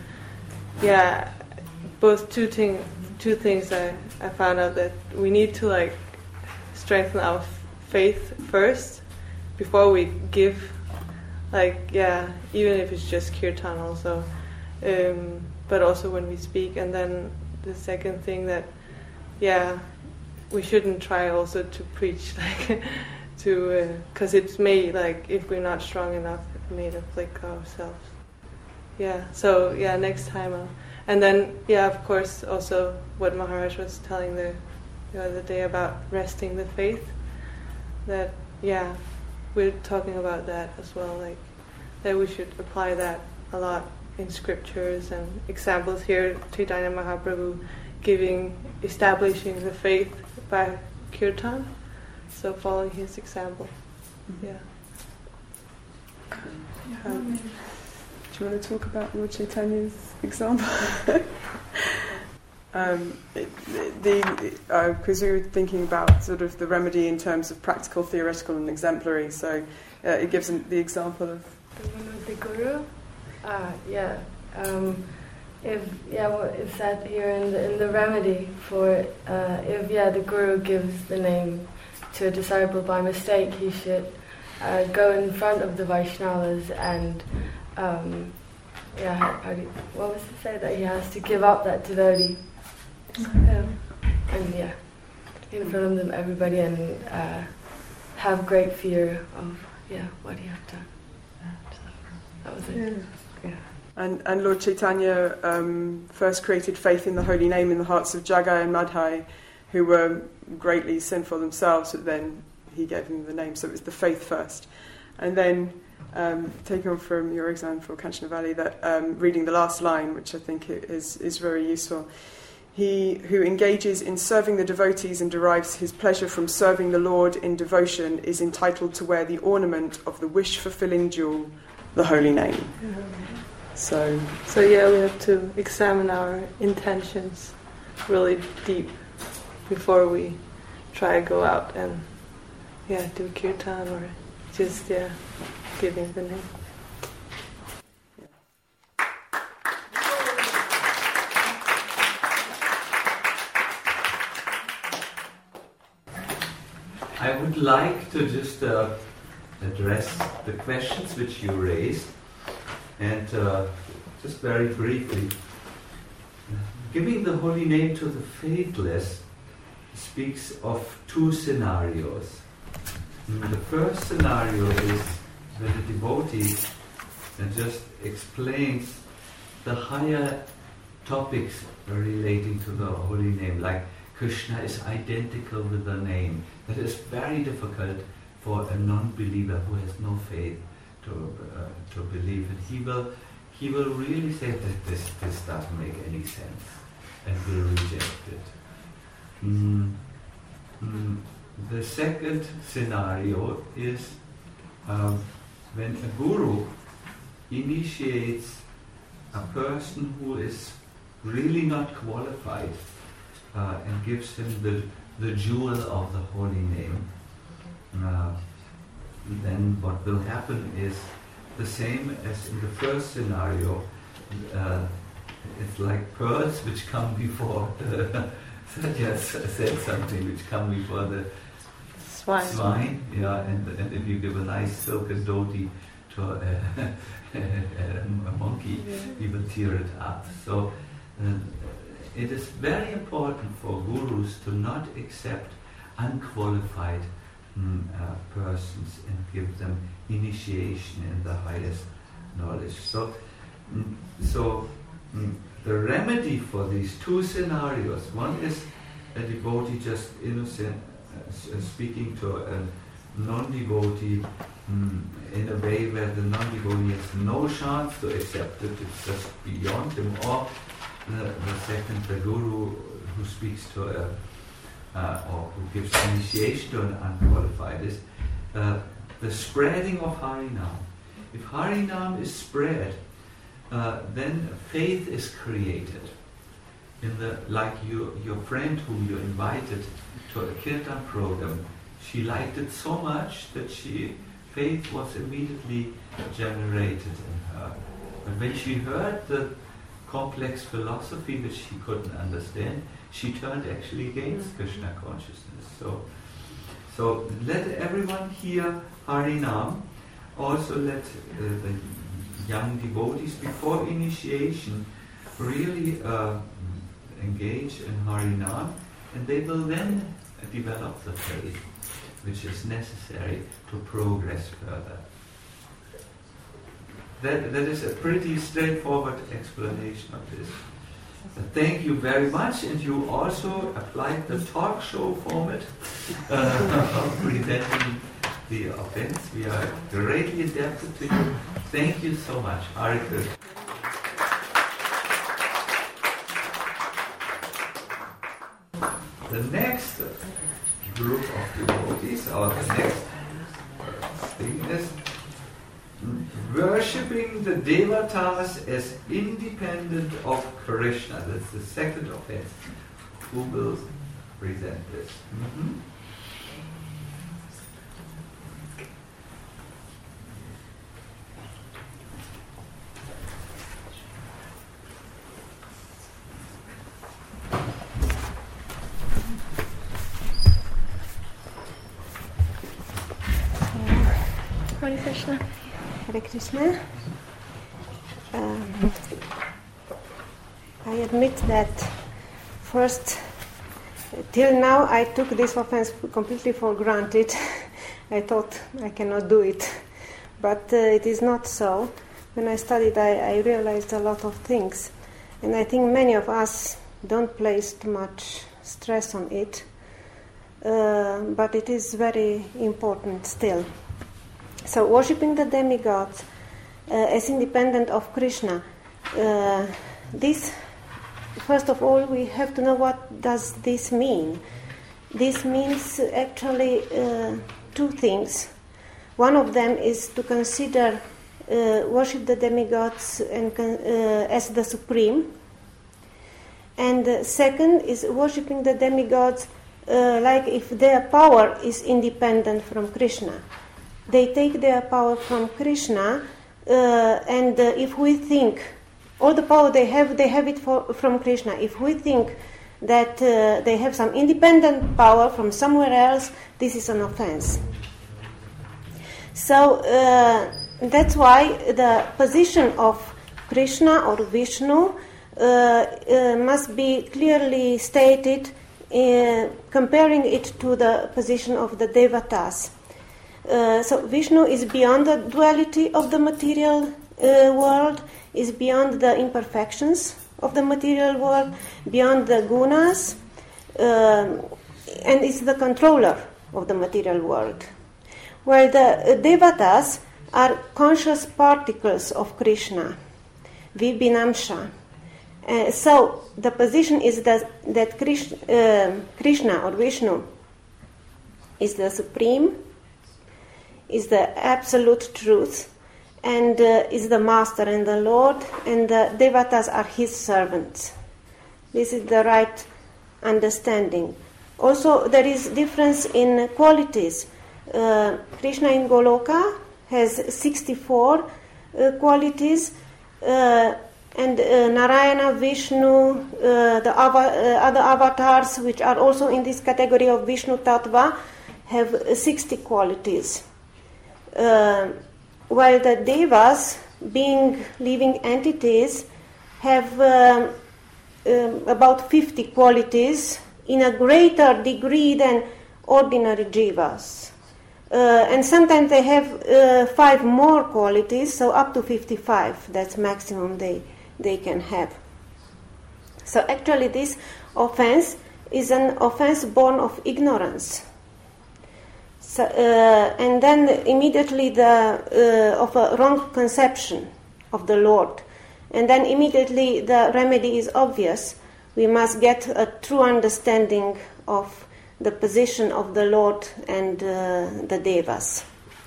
yeah, both two, thing, two things I, I found out that we need to, like, strengthen our faith first before we give. Like, yeah, even if it's just kirtan also. Um, but also when we speak. And then the second thing that, yeah, we shouldn't try also to preach, like, to, because uh, it's may, like, if we're not strong enough, it may afflict ourselves. Yeah, so, yeah, next time. I'll, and then, yeah, of course, also what Maharaj was telling the, the other day about resting the faith. That, yeah, we're talking about that as well, like that we should apply that a lot in scriptures and examples here. Chaitanya Mahaprabhu giving, establishing the faith by kirtan, so following his example. Mm-hmm. Yeah. Um, Do you want to talk about Lord Chaitanya's example? Um, it, the because uh, we were thinking about sort of the remedy in terms of practical, theoretical, and exemplary. So uh, it gives the example of the one with the guru. Ah, yeah. Um, if yeah, well, it's said here in the in the remedy for uh, if yeah the guru gives the name to a disciple by mistake, he should uh, go in front of the Vaishnavas and um, yeah, how, how do you, what was it say that he has to give up that devotee. Um, and yeah, in front of them, everybody, and uh, have great fear of yeah what he had done. So that was it. Yeah. And and Lord Chaitanya um, first created faith in the holy name in the hearts of Jagai and Madhai, who were greatly sinful themselves. But then he gave them the name, so it was the faith first, and then. Um, taking on from your example, Kanchana Valley, that um, reading the last line, which I think is is very useful. He who engages in serving the devotees and derives his pleasure from serving the Lord in devotion is entitled to wear the ornament of the wish-fulfilling jewel, the holy name. Mm-hmm. So, so yeah, we have to examine our intentions really deep before we try to go out and yeah do kirtan or just yeah giving the name. I would like to just uh, address the questions which you raised, and uh, just very briefly, giving the holy name to the faithless speaks of two scenarios. The first scenario is where the devotee just explains the higher topics relating to the holy name, like Krishna is identical with the name. That is very difficult for a non-believer who has no faith to uh, to believe it. He will he will really say that this this doesn't make any sense and will reject it. Mm. Mm. The second scenario is um, when a guru initiates a person who is really not qualified uh, and gives him the the jewel of the holy name, uh, then what will happen is the same as in the first scenario. Uh, it's like pearls which come before the Satya said something which come before the swine. swine yeah, and, and if you give a nice silken dhoti to a, a, a monkey, yeah. he will tear it up. So uh, it is very important for gurus to not accept unqualified mm, uh, persons and give them initiation in the highest knowledge. So, mm, so mm, the remedy for these two scenarios, one is a devotee just innocent, uh, speaking to a non-devotee mm, in a way where the non-devotee has no chance to accept it, it's just beyond him, or The, the second, the guru who speaks to a, uh, or who gives initiation to an unqualified, is uh, the spreading of Harinam. If Harinam is spread, uh, then faith is created. In the like you, your friend whom you invited to a kirtan program, she liked it so much that she faith was immediately generated in her. But when she heard the complex philosophy which she couldn't understand, she turned actually against Krishna consciousness. So, so let everyone hear Harinam. Also let uh, the young devotees before initiation really uh, engage in Harinam, and they will then develop the faith which is necessary to progress further. That, that is a pretty straightforward explanation of this. Uh, thank you very much, and you also applied the talk show format uh, of presenting the offense. We are greatly adapted to you. Thank you so much. Hare Krishna. The next group of devotees, or the next thing is worshipping the devatas as independent of Krishna. That's the second offense. Who will present this? Mm-hmm. Hare Krishna. Hare Krishna. Um, I admit that first, till now I took this offense completely for granted. I thought I cannot do it, but uh, it is not so. When I studied, I, I realized a lot of things, and I think many of us don't place too much stress on it, uh, but it is very important still. So, worshipping the demigods uh, as independent of Krishna, uh, this, first of all, we have to know what does this mean. This means actually uh, two things. One of them is to consider uh, worship the demigods and con- uh, as the supreme. And uh, second is worshipping the demigods uh, like if their power is independent from Krishna. They take their power from Krishna, uh, and uh, if we think all the power they have, they have it for, from Krishna. If we think that uh, they have some independent power from somewhere else, this is an offense. So uh, that's why the position of Krishna or Vishnu uh, uh, must be clearly stated, uh, comparing it to the position of the Devatas. Uh, so Vishnu is beyond the duality of the material uh, world, is beyond the imperfections of the material world, beyond the gunas, um, and is the controller of the material world. While the uh, Devatas are conscious particles of Krishna, Vibhinamsha. Uh, so the position is that, that Krishna, uh, Krishna or Vishnu is the supreme, is the absolute truth, and uh, is the master and the Lord, and the Devatas are his servants. This is the right understanding. Also, there is difference in qualities. Uh, Krishna in Goloka has sixty-four uh, qualities, uh, and uh, Narayana, Vishnu, uh, the ava- uh, other avatars, which are also in this category of Vishnu Tattva, have uh, sixty qualities. Uh, while the Devas, being living entities, have um, um, about fifty qualities in a greater degree than ordinary Jivas. Uh, and sometimes they have uh, five more qualities, so up to fifty-five. That's maximum they, they can have. So actually this offense is an offense born of ignorance. So, uh, and then immediately the uh, of a wrong conception of the Lord. And then immediately the remedy is obvious. We must get a true understanding of the position of the Lord and uh, the Devas.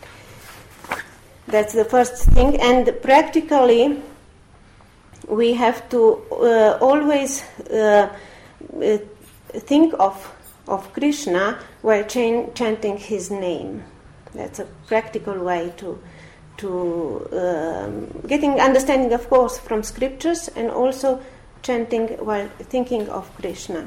That's the first thing. And practically, we have to uh, always uh, uh, think of of Krishna while ch- chanting his name. That's a practical way to to um, getting understanding, of course, from scriptures, and also chanting while thinking of Krishna.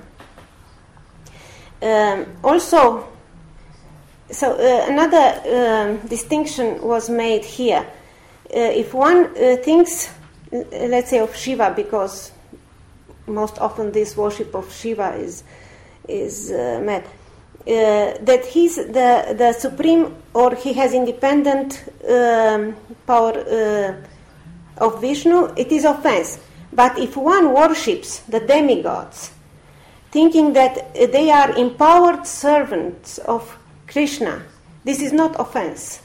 Um, also, so uh, another um, distinction was made here. Uh, if one uh, thinks, uh, let's say, of Shiva, because most often this worship of Shiva is is uh, met, uh, that he's the the supreme, or he has independent um, power uh, of Vishnu, it is offense. But if one worships the demigods, thinking that they are empowered servants of Krishna, this is not offense.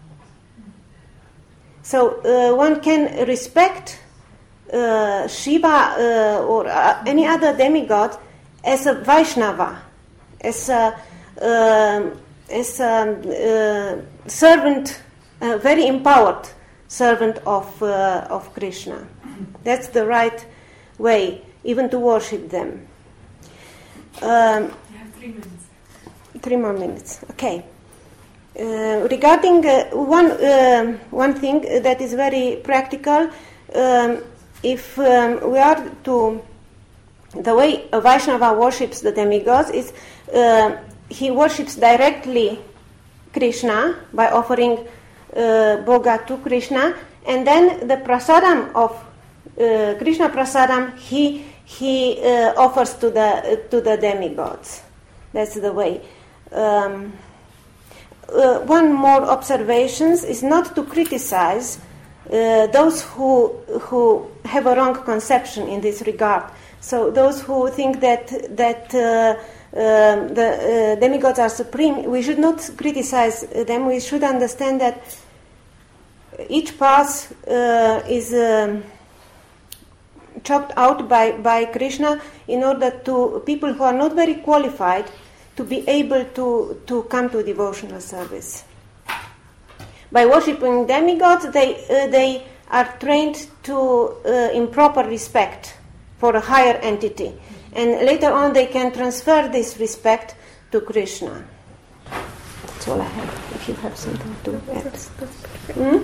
So uh, one can respect uh, Shiva uh, or uh, any other demigod as a Vaishnava, as a, uh, as a uh, servant, a very empowered servant of uh, of Krishna. That's the right way, even to worship them. Um, you have three minutes. Three more minutes. Okay. Uh, regarding uh, one uh, one thing that is very practical, um, if um, we are to the way a Vaishnava worships the demigods is uh, he worships directly Krishna by offering uh, bhoga to Krishna, and then the prasadam of uh, Krishna prasadam he he uh, offers to the uh, to the demigods. That's the way. Um, uh, one more observation is not to criticize uh, those who who have a wrong conception in this regard. So those who think that that uh, um, the uh, demigods are supreme, we should not criticize them. We should understand that each path uh, is um, chalked out by, by Krishna in order to people who are not very qualified to be able to, to come to devotional service. by worshipping demigods, they uh, they are trained to uh, in proper respect for a higher entity, and later on they can transfer this respect to Krishna. That's all I have. If you have something to add, that's, that's hmm?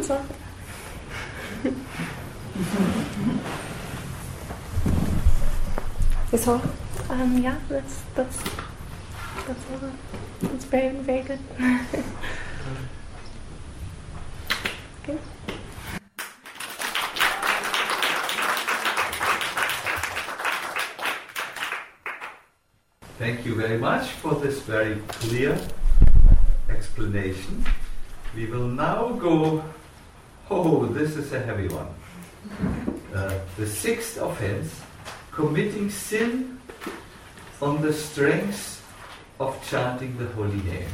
That's all. Um, yeah, that's that's that's all. It's very very good. Okay. Thank you very much for this very clear explanation. We will now go. Oh, this is a heavy one. Uh, the sixth offense, committing sin on the strength of chanting the holy name.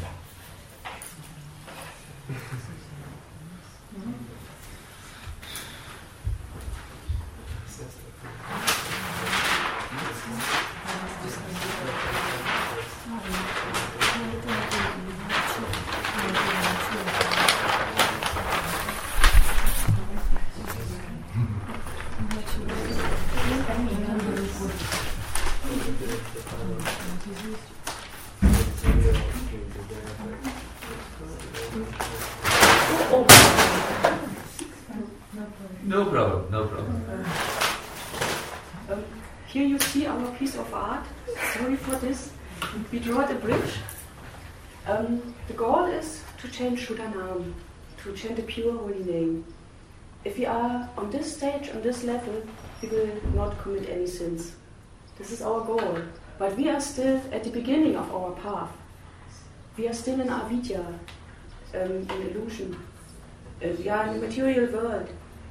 No problem, no problem. Um, here you see our piece of art. Sorry for this. We draw the bridge. Um, the goal is to chant Shuddhanam, to chant the pure holy name. If we are on this stage, on this level, we will not commit any sins. This is our goal. But we are still at the beginning of our path. We are still in avidya, um, in illusion. Uh, we are in the material world.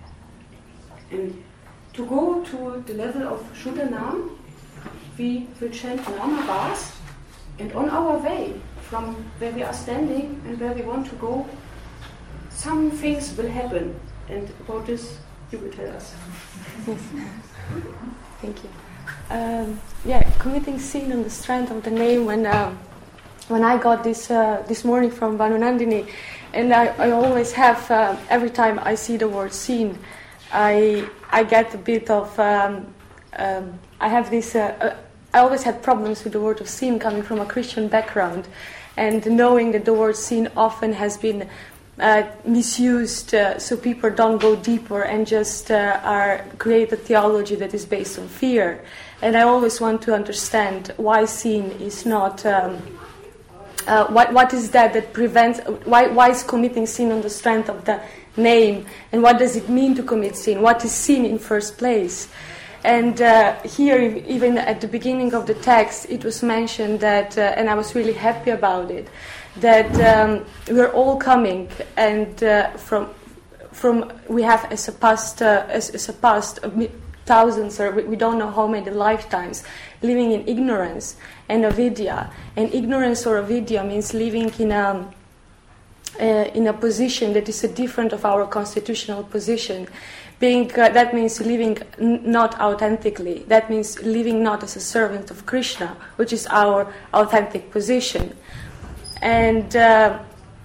And to go to the level of Shuddhanam, we will chant Namabhas, and on our way from where we are standing and where we want to go, some things will happen. And about this, you will tell us. Yes. Thank you. Um, yeah, committing sin on the strength of the name. When uh, when I got this uh, this morning from Vanunandini, and I, I always have uh, every time I see the word sin, I I get a bit of um, um, I have this. Uh, uh, I always had problems with the word of sin coming from a Christian background, and knowing that the word sin often has been uh, misused, uh, so people don't go deeper and just uh, are create a theology that is based on fear. And I always want to understand why sin is not. Um, uh, what what is that that prevents? Why why is committing sin on the strength of the name, and what does it mean to commit sin? What is sin in first place? And uh, here, even at the beginning of the text, it was mentioned that, uh, and I was really happy about it, that um, we're all coming, and uh, from from we have as a past uh, as, as a past of thousands, or we, we don't know how many lifetimes, living in ignorance and avidya. And ignorance or avidya means living in a uh, in a position that is a different of our constitutional position. Being, uh, that means living n- not authentically. That means living not as a servant of Krishna, which is our authentic position. And uh,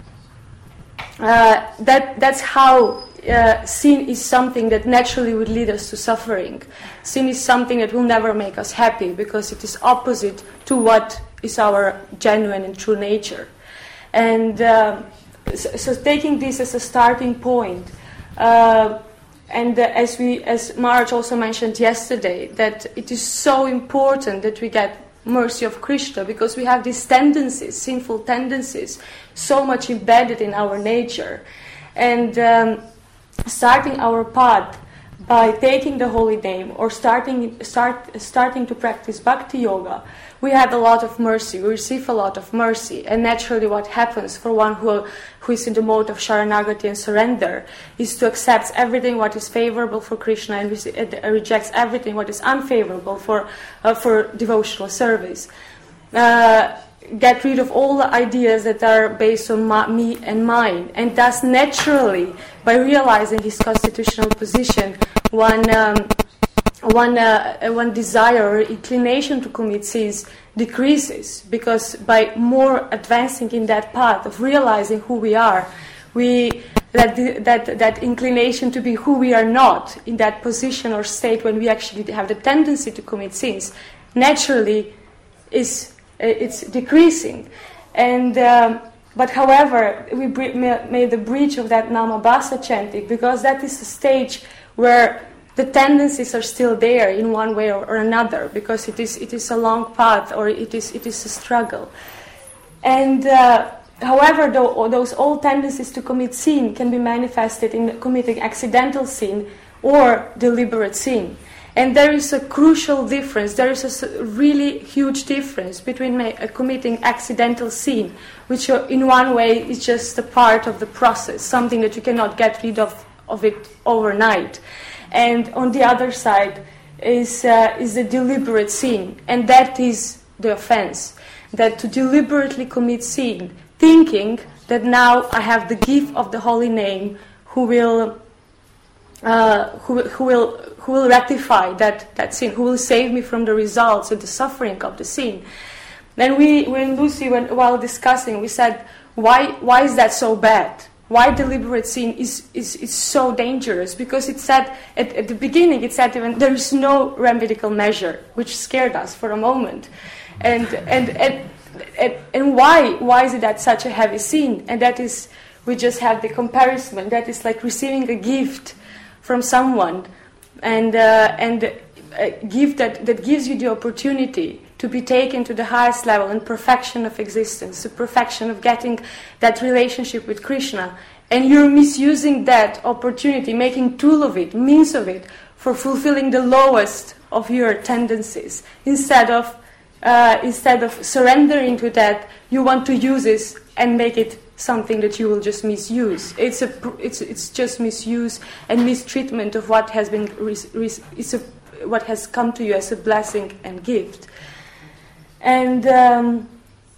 uh, that that's how uh, sin is something that naturally would lead us to suffering. Sin is something that will never make us happy because it is opposite to what is our genuine and true nature. And uh, so, so taking this as a starting point, uh, And uh, as we, as Marge also mentioned yesterday, that it is so important that we get mercy of Krishna because we have these tendencies, sinful tendencies, so much embedded in our nature. And um, starting our path by taking the holy name or starting start starting to practice bhakti yoga, we have a lot of mercy. We receive a lot of mercy, and naturally, what happens for one who who is in the mode of sharanagati and surrender is to accept everything what is favorable for Krishna and re- rejects everything what is unfavorable for uh, for devotional service. Uh, get rid of all the ideas that are based on ma- me and mine, and thus naturally, by realizing his constitutional position, one um, one uh, one desire or inclination to commit sins decreases, because by more advancing in that path of realizing who we are, we that, the, that that inclination to be who we are not in that position or state when we actually have the tendency to commit sins, naturally is it's decreasing. And um, but however, we bre- made the breach of that Namabasa chanting because that is a stage where the tendencies are still there in one way or, or another, because it is it is a long path, or it is it is a struggle. And uh, however, though, those old tendencies to commit sin can be manifested in committing accidental sin or deliberate sin. And there is a crucial difference, there is a really huge difference between uh, committing accidental sin, which uh, in one way is just a part of the process, something that you cannot get rid of, of it overnight. And on the other side is, uh, is the deliberate sin, and that is the offense. That to deliberately commit sin, thinking that now I have the gift of the holy name who will uh, who, who will who will rectify that, that sin, who will save me from the results of the suffering of the sin. Then we, when Lucy, when, while discussing, we said, why why is that so bad? Why deliberate sin is, is, is so dangerous? Because it said, at, at the beginning, it said even, there is no remedial measure, which scared us for a moment. And and and and, and why why is it that such a heavy sin? And that is, we just have the comparison. That is like receiving a gift from someone, and uh, and a gift that, that gives you the opportunity to be taken to the highest level and perfection of existence, the perfection of getting that relationship with Krishna, and you're misusing that opportunity, making tool of it, means of it, for fulfilling the lowest of your tendencies, instead of Uh, instead of surrendering to that, you want to use this and make it something that you will just misuse. It's a, it's it's just misuse and mistreatment of what has been re- re- it's a, what has come to you as a blessing and gift. And um,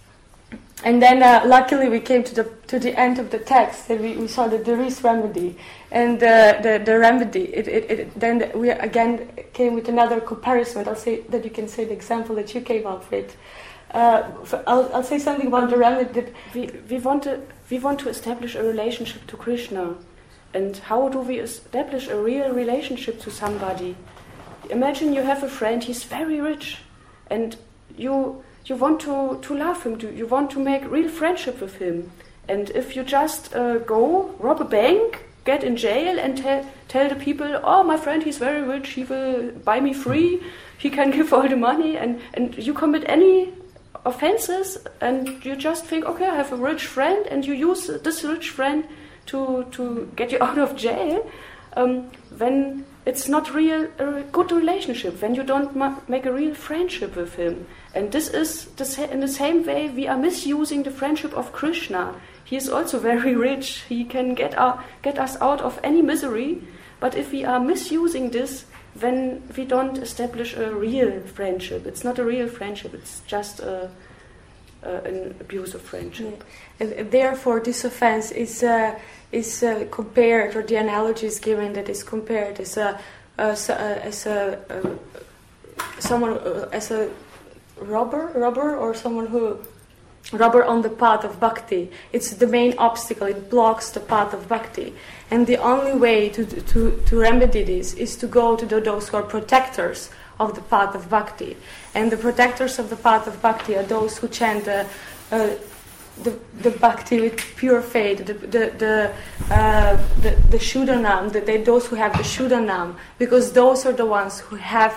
and then uh, luckily we came to the to the end of the text, and we, we saw that there is remedy. And uh, the the remedy, it, it, it, then we again came with another comparison. I'll say that you can say the example that you came up with. Uh, I'll, I'll say something about the remedy. That we we want to we want to establish a relationship to Krishna, and how do we establish a real relationship to somebody? Imagine you have a friend; he's very rich, and you you want to to love him. To, you want to make real friendship with him, and if you just uh, go rob a bank, get in jail and tell tell the people, oh, my friend, he's very rich, he will buy me free, he can give all the money, and, and you commit any offenses, and you just think, okay, I have a rich friend, and you use this rich friend to, to get you out of jail, um, then it's not real a good relationship, when you don't ma- make a real friendship with him. And this is the sa- in the same way we are misusing the friendship of Krishna. He is also very rich. He can get our, get us out of any misery. But if we are misusing this, then we don't establish a real friendship. It's not a real friendship. It's just a, a, an abuse of friendship. Yeah. And therefore, this offense is uh, is uh, compared, or the analogy is given that is compared as a as a, as a uh, someone uh, as a robber, robber, or someone who. Rubber on the path of bhakti. It's the main obstacle. It blocks the path of bhakti. And the only way to to, to remedy this is to go to the, those who are protectors of the path of bhakti. And the protectors of the path of bhakti are those who chant uh, uh, the the bhakti with pure faith, the the the uh, the, the Shuddhanam, the, they, those who have the Shuddhanam, because those are the ones who have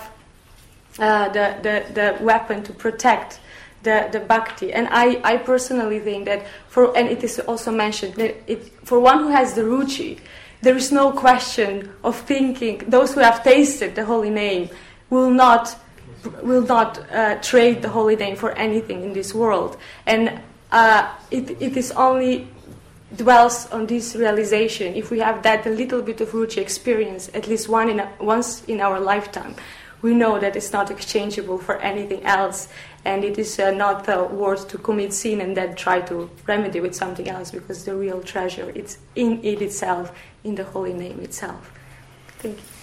uh, the, the the weapon to protect The, the bhakti. And I, I personally think that for, and it is also mentioned that it, for one who has the ruchi, there is no question of thinking those who have tasted the holy name will not will not uh, trade the holy name for anything in this world. And uh, it it is only dwells on this realization if we have that a little bit of ruchi experience, at least one in a, once in our lifetime. We know that it's not exchangeable for anything else, and it is uh, not uh, worth to commit sin and then try to remedy with something else, because the real treasure, it's in it itself, in the holy name itself. Thank you.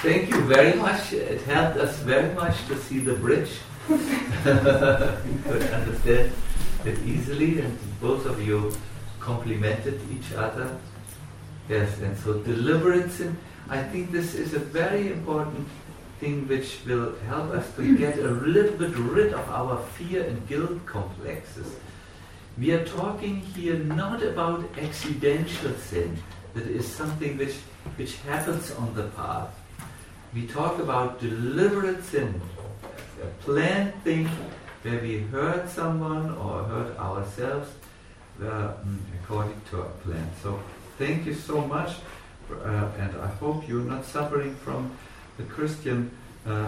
Thank you very much. It helped us very much to see the bridge. You could understand it easily, and both of you complimented each other. Yes, and so deliverance, in, I think this is a very important thing which will help us to get a little bit rid of our fear and guilt complexes. We are talking here not about accidental sin, that is something which, which happens on the path. We talk about deliberate sin, a planned thing where we hurt someone or hurt ourselves uh, according to our plan. So thank you so much, for, uh, and I hope you're not suffering from the Christian uh,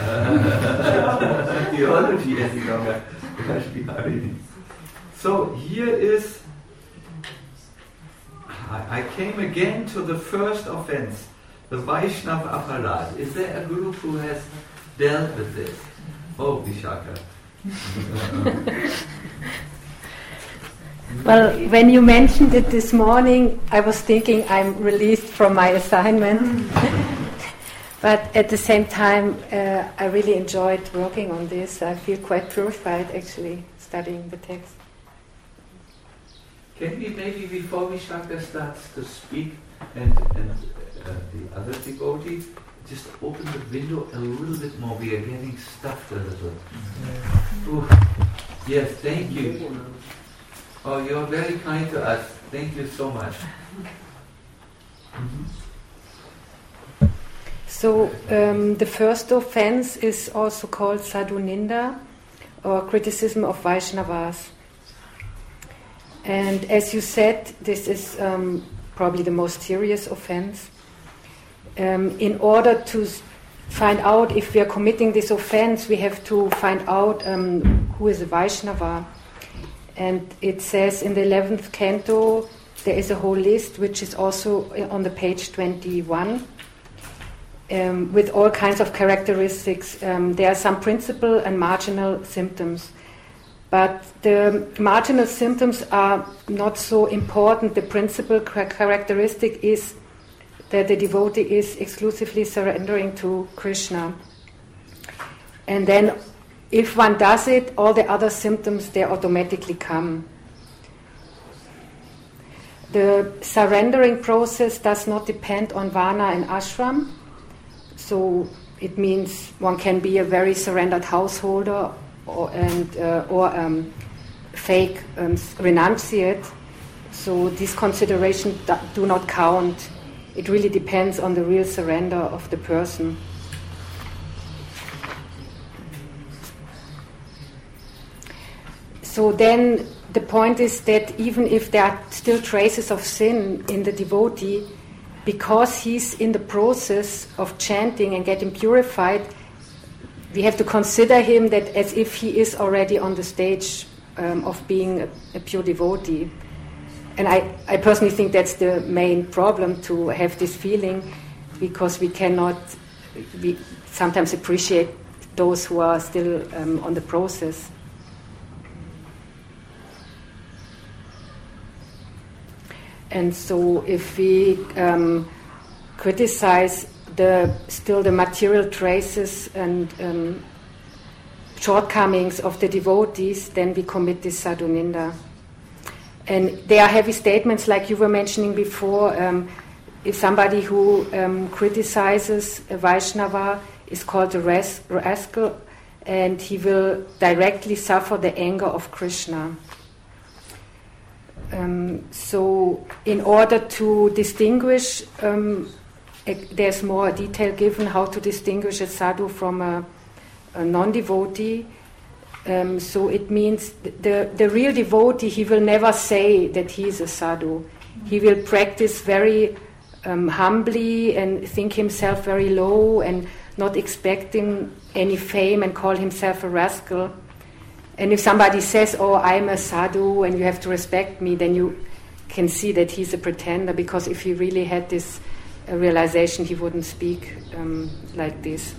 theology any longer. So here is, I, I came again to the first offense, the Vaishnava Aparat. Is there a group who has dealt with this? Oh, Vishaka. Well, when you mentioned it this morning, I was thinking I'm released from my assignment. But at the same time, uh, I really enjoyed working on this. I feel quite purified, actually, studying the text. Can we maybe, before Vishaka starts to speak, and, and uh, the other devotee, just open the window a little bit more? We are getting stuffed a little. Ooh. Yes, thank you. Oh, you're very kind to us. Thank you so much. Mm-hmm. So um, the first offense is also called Sadhu Ninda, or criticism of Vaishnavas. And as you said, this is um, probably the most serious offense. Um, in order to s- find out if we are committing this offense, we have to find out um, who is a Vaishnava. And it says in the eleventh canto, there is a whole list, which is also on the page twenty-one, um, with all kinds of characteristics. Um, there are some principal and marginal symptoms. But the marginal symptoms are not so important. The principal characteristic is that the devotee is exclusively surrendering to Krishna. And then if one does it, all the other symptoms, they automatically come. The surrendering process does not depend on Varna and Ashram. So it means one can be a very surrendered householder or, and, uh, or um, fake um, renunciate. So these considerations do not count. It really depends on the real surrender of the person. So then the point is that even if there are still traces of sin in the devotee, because he's in the process of chanting and getting purified, we have to consider him that as if he is already on the stage um, of being a, a pure devotee. And I, I personally think that's the main problem, to have this feeling, because we cannot we sometimes appreciate those who are still um, on the process. And so if we um, criticize the still the material traces and um, shortcomings of the devotees, then we commit this sadhu ninda. And there are heavy statements, like you were mentioning before. Um, if somebody who um, criticizes a Vaishnava is called a ras- rascal, and he will directly suffer the anger of Krishna. Um, so in order to distinguish, um, there's more detail given how to distinguish a sadhu from a, a non-devotee. Um, so it means the, the real devotee, he will never say that he is a sadhu. He will practice very um, humbly and think himself very low and not expecting any fame and call himself a rascal. And if somebody says, oh, I'm a sadhu and you have to respect me, then you can see that he's a pretender, because if he really had this uh, realization, he wouldn't speak um, like this.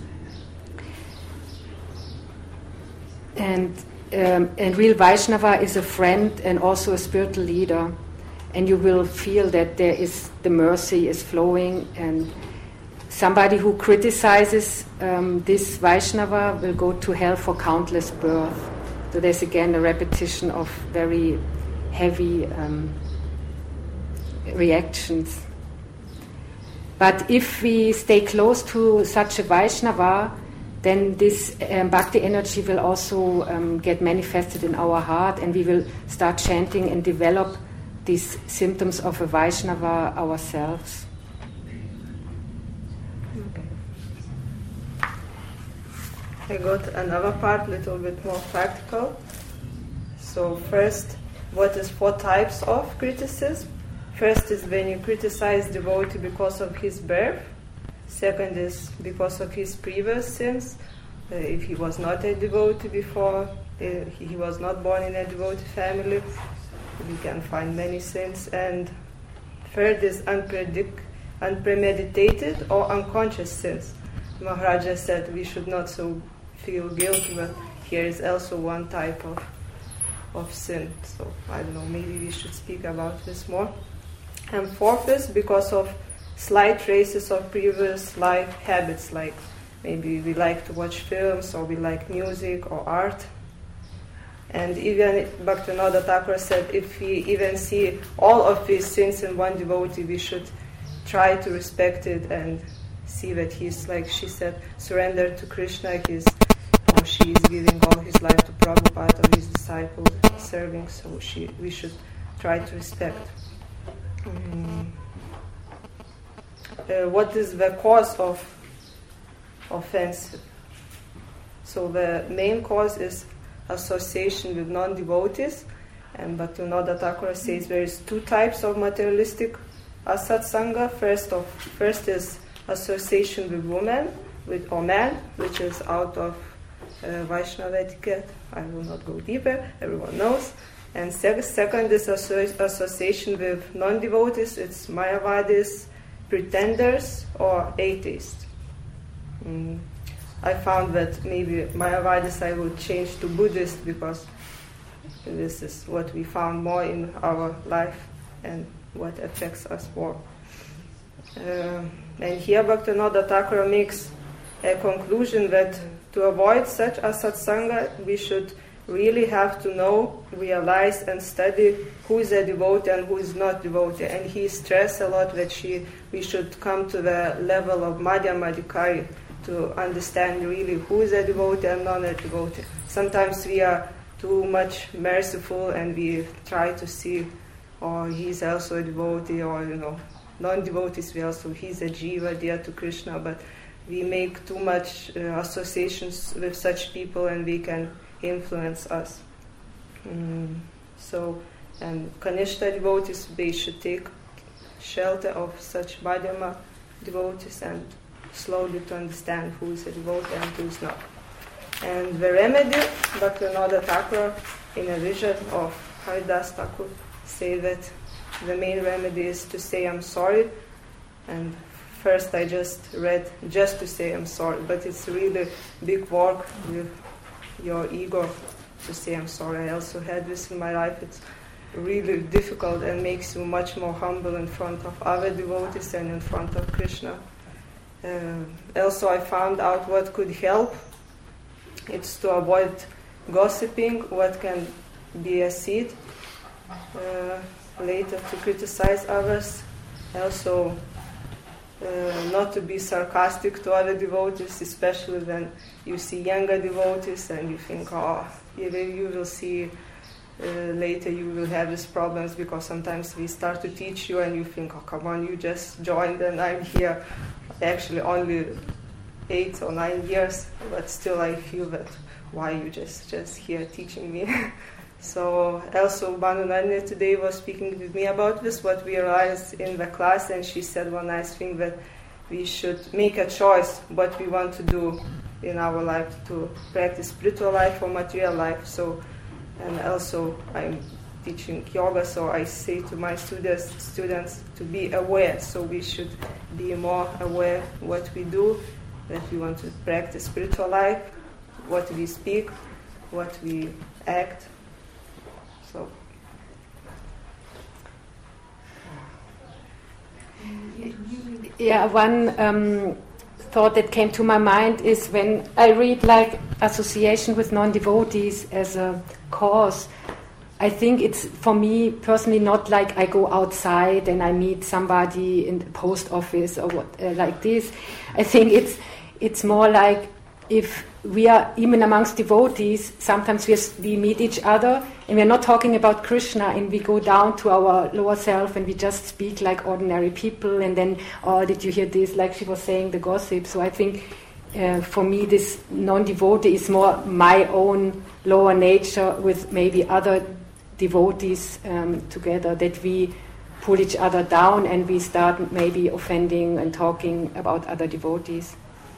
And, um, and real Vaishnava is a friend and also a spiritual leader. And you will feel that there is, the mercy is flowing. And somebody who criticizes um, this Vaishnava will go to hell for countless births. So there's again a repetition of very heavy um, reactions. But if we stay close to such a Vaishnava, then this um, bhakti energy will also um, get manifested in our heart, and we will start chanting and develop these symptoms of a Vaishnava ourselves. I got another part, a little bit more practical. So first, what is four types of criticism? First is when you criticize devotee because of his birth. Second is because of his previous sins. Uh, if he was not a devotee before, uh, he was not born in a devotee family, we can find many sins. And third is unpredict, unpremeditated or unconscious sins. Maharaja said we should not so feel guilty, but here is also one type of of sin. So I don't know, maybe we should speak about this more. And fourth is because of slight traces of previous life habits, like maybe we like to watch films, or we like music or art. And even Bhaktivinoda Thakur said if we even see all of these sins in one devotee, we should try to respect it and see that he's, like she said, surrendered to Krishna, he's, or she is giving all his life to Prabhupada or his disciples, serving, so she, we should try to respect. Um, uh, what is the cause of offense? So the main cause is association with non-devotees, and Bhaktivinoda Thakur says there is two types of materialistic asatsanga. First of first is association with women, with or man, which is out of uh, Vaishnava etiquette. I will not go deeper, everyone knows. And sec- second is asso- association with non-devotees, it's Mayavadis, pretenders, or atheists. Mm. I found that maybe Mayavadis I would change to Buddhist, because this is what we found more in our life and what affects us more. Uh, and here Bhaktivinoda Thakur makes a conclusion that to avoid such a satsanga, we should really have to know, realize and study who is a devotee and who is not devotee. And he stressed a lot that she, we should come to the level of Madhyamadikari to understand really who is a devotee and not a devotee. Sometimes we are too much merciful and we try to see, oh, he's also a devotee, or, you know, non-devotees, we also, he's a jiva, dear to Krishna, but we make too much uh, associations with such people and we can influence us. Mm, so, and Kanishta devotees, they should take shelter of such Madhyama devotees and slowly to understand who is a devotee and who is not. And the remedy, Bhaktivinoda Thakur, in a vision of Haridas Thakur, say that the main remedy is to say I'm sorry. And first I just read just to say I'm sorry, but it's really big work with your ego to say I'm sorry. I also had this in my life. It's really difficult and makes you much more humble in front of other devotees and in front of Krishna. Uh, also I found out what could help. It's to avoid gossiping, what can be a seed uh, later to criticize others. Also uh, not to be sarcastic to other devotees, especially when you see younger devotees and you think, oh, you, you will see uh, later you will have these problems, because sometimes we start to teach you and you think, oh, come on, you just joined and I'm here actually only eight or nine years, but still I feel that why you just, just here teaching me. So also Banu Nandini today was speaking with me about this, what we realized in the class, and she said one nice thing, that we should make a choice what we want to do in our life, to practice spiritual life or material life. So, and also I'm teaching yoga, so I say to my students, students to be aware. So we should be more aware what we do, that we want to practice spiritual life, what we speak, what we act. So, yeah, one um, thought that came to my mind is when I read like association with non-devotees as a cause, I think it's for me personally not like I go outside and I meet somebody in the post office or what uh, like this. I think it's it's more like if we are even amongst devotees, sometimes we, we meet each other and we're not talking about Krishna and we go down to our lower self and we just speak like ordinary people and then, oh, did you hear this? Like she was saying, the gossip. So I think uh, for me this non-devotee is more my own lower nature with maybe other devotees um, together, that we pull each other down and we start maybe offending and talking about other devotees.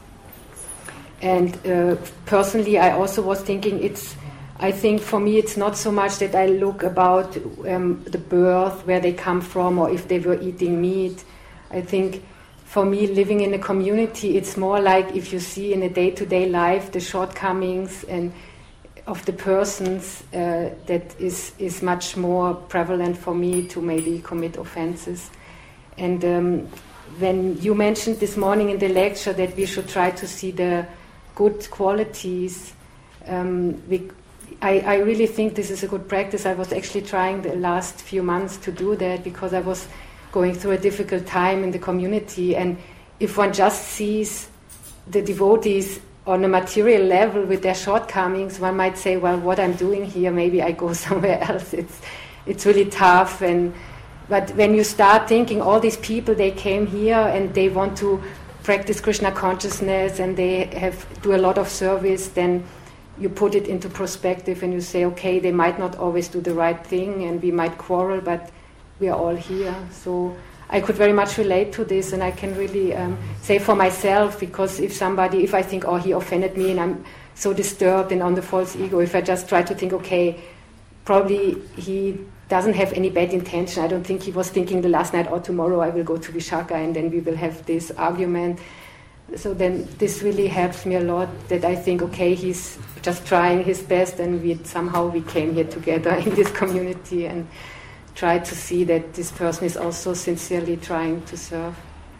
And uh, personally, I also was thinking it's, I think for me it's not so much that I look about um, the birth, where they come from, or if they were eating meat. I think for me, living in a community, it's more like if you see in a day-to-day life the shortcomings and of the persons, uh, that is, is much more prevalent for me to maybe commit offenses. And um, when you mentioned this morning in the lecture that we should try to see the good qualities, um, we, I, I really think this is a good practice. I was actually trying the last few months to do that because I was going through a difficult time in the community, and if one just sees the devotees on a material level with their shortcomings, one might say, well, what I'm doing here, maybe I go somewhere else. It's it's really tough. And but when you start thinking, all these people, they came here and they want to practice Krishna consciousness and they have do a lot of service, then you put it into perspective and you say, okay, they might not always do the right thing and we might quarrel, but we are all here. So I could very much relate to this, and I can really um, say for myself, because if somebody, if I think, oh, he offended me and I'm so disturbed and on the false ego, if I just try to think, okay, probably he doesn't have any bad intention. I don't think he was thinking the last night, or tomorrow I will go to Vishaka and then we will have this argument. So then this really helps me a lot, that I think, okay, he's just trying his best and we somehow we came here together in this community and try to see that this person is also sincerely trying to serve.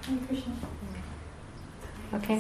Okay.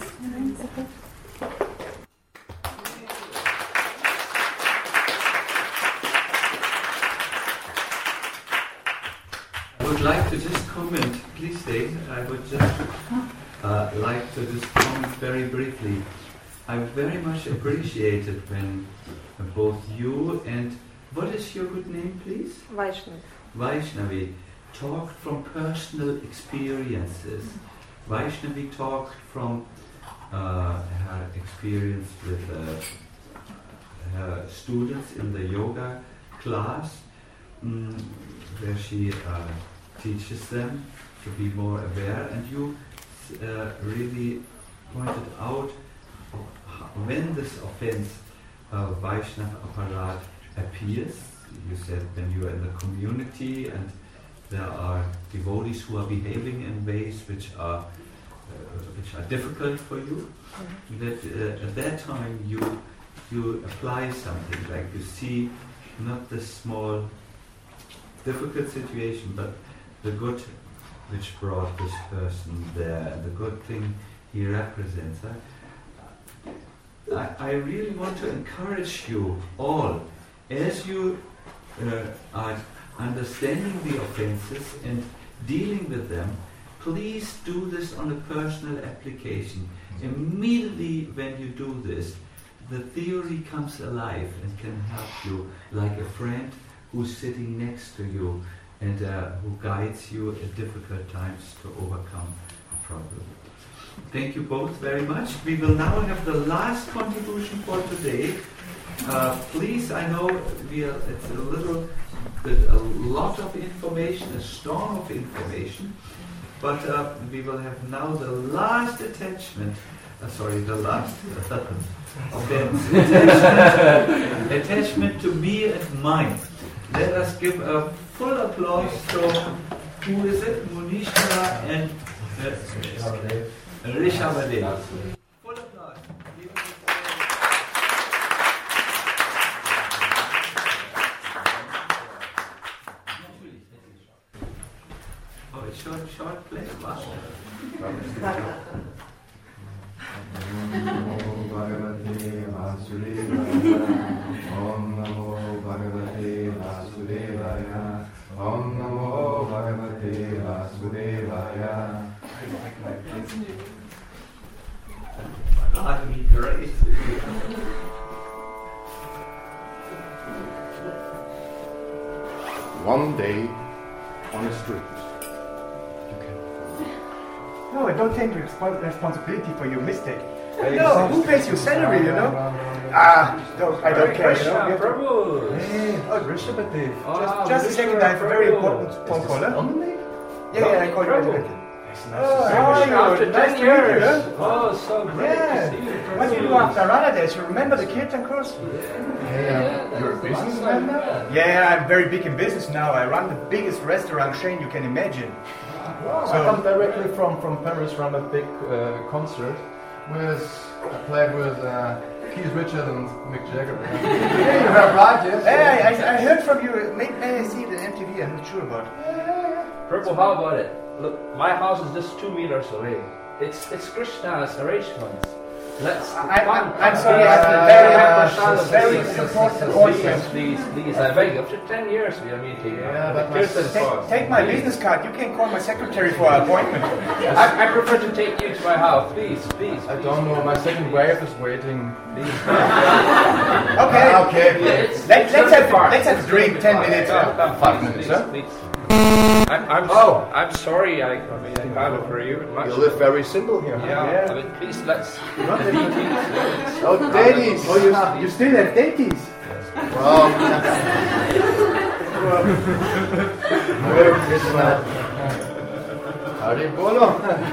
I would like to just comment, please stay, I would just uh, like to just comment very briefly. I very much appreciated when both you and, what is your good name, please? Vaishnavi. Vaishnavi talked from personal experiences. Vaishnavi talked from uh, her experience with uh, her students in the yoga class, mm, where she uh, teaches them to be more aware. And you uh, really pointed out when this offense, uh, Vaishnava aparat, appears. You said when you are in the community and there are devotees who are behaving in ways which are uh, which are difficult for you, mm-hmm. that uh, at that time you you apply something, like you see not the small difficult situation, but the good which brought this person there, the good thing he represents. I, I really want to encourage you all, as you uh, are understanding the offenses and dealing with them, please do this on a personal application. Immediately when you do this, the theory comes alive and can help you, like a friend who's sitting next to you and uh, who guides you at difficult times to overcome a problem. Thank you both very much. We will now have the last contribution for today. Uh, please, I know we are, it's a little bit, a lot of information, a storm of information, but uh, we will have now the last attachment, uh, sorry, the last uh, offense, attachment, attachment to me and mine. Let us give a full applause to, who is it? Munishka and uh, Rishabhadev. Full applause. Oh, it's short, short play. Wow. Vasudevaya. Om Namo Bhagavate Vasudevaya. Om Namo Bhagavate Vasudevaya. That'd be great. One day on the street. No, I don't take resp- responsibility for your mistake. No, who pays your salary, you know? Ah, no, I don't care, you know? Prabhu. Hey, oh, Rishabhadev. Ah, Just, just a second, I have a very important phone call, huh? Yeah, yeah, I call you in a minute. Oh, how are you? After Nice ten to meet years. you, huh? Oh, so great Yeah. to see you. What do you do after Radha Days? You remember the Kirtan course? Yeah. You're a businessman now? Yeah, I'm very big in business now. I run the biggest restaurant chain you can imagine. Wow, I come directly from, from Paris from a big uh, concert with I played with uh, Keith Richards and Mick Jagger. Yeah, you have right, yes. Hey, I, I heard from you. May, may I see it on M T V? I'm not sure about it. Prabhu, how about it? Look, my house is just two meters away. It's it's Krishna's arrangements. Let's. I, come, I, I'm come, sorry, please, I have a uh, very, have uh, a very please, important please, appointment. Please, please, please, I beg. After ten years we are meeting. Yeah, uh, but the my Kirtan Take, course. take my Please. business card. You can call my secretary for an appointment. I, I prefer to take you to my house. Please, please. I please. don't know, my second wave is waiting. Please. Okay, okay. It's- Let, it's let's not have far. let's have a drink. Ten minutes. No, huh? no, Five please, minutes, please, huh? please. I'm, I'm, Oh. I'm sorry. I, I mean, I can't offer you much. You live very simple here. Yeah, Yeah. I mean, please let's. Oh, daddies! Oh, you, you still have dates? Well, Merry Christmas. Hare Bolo.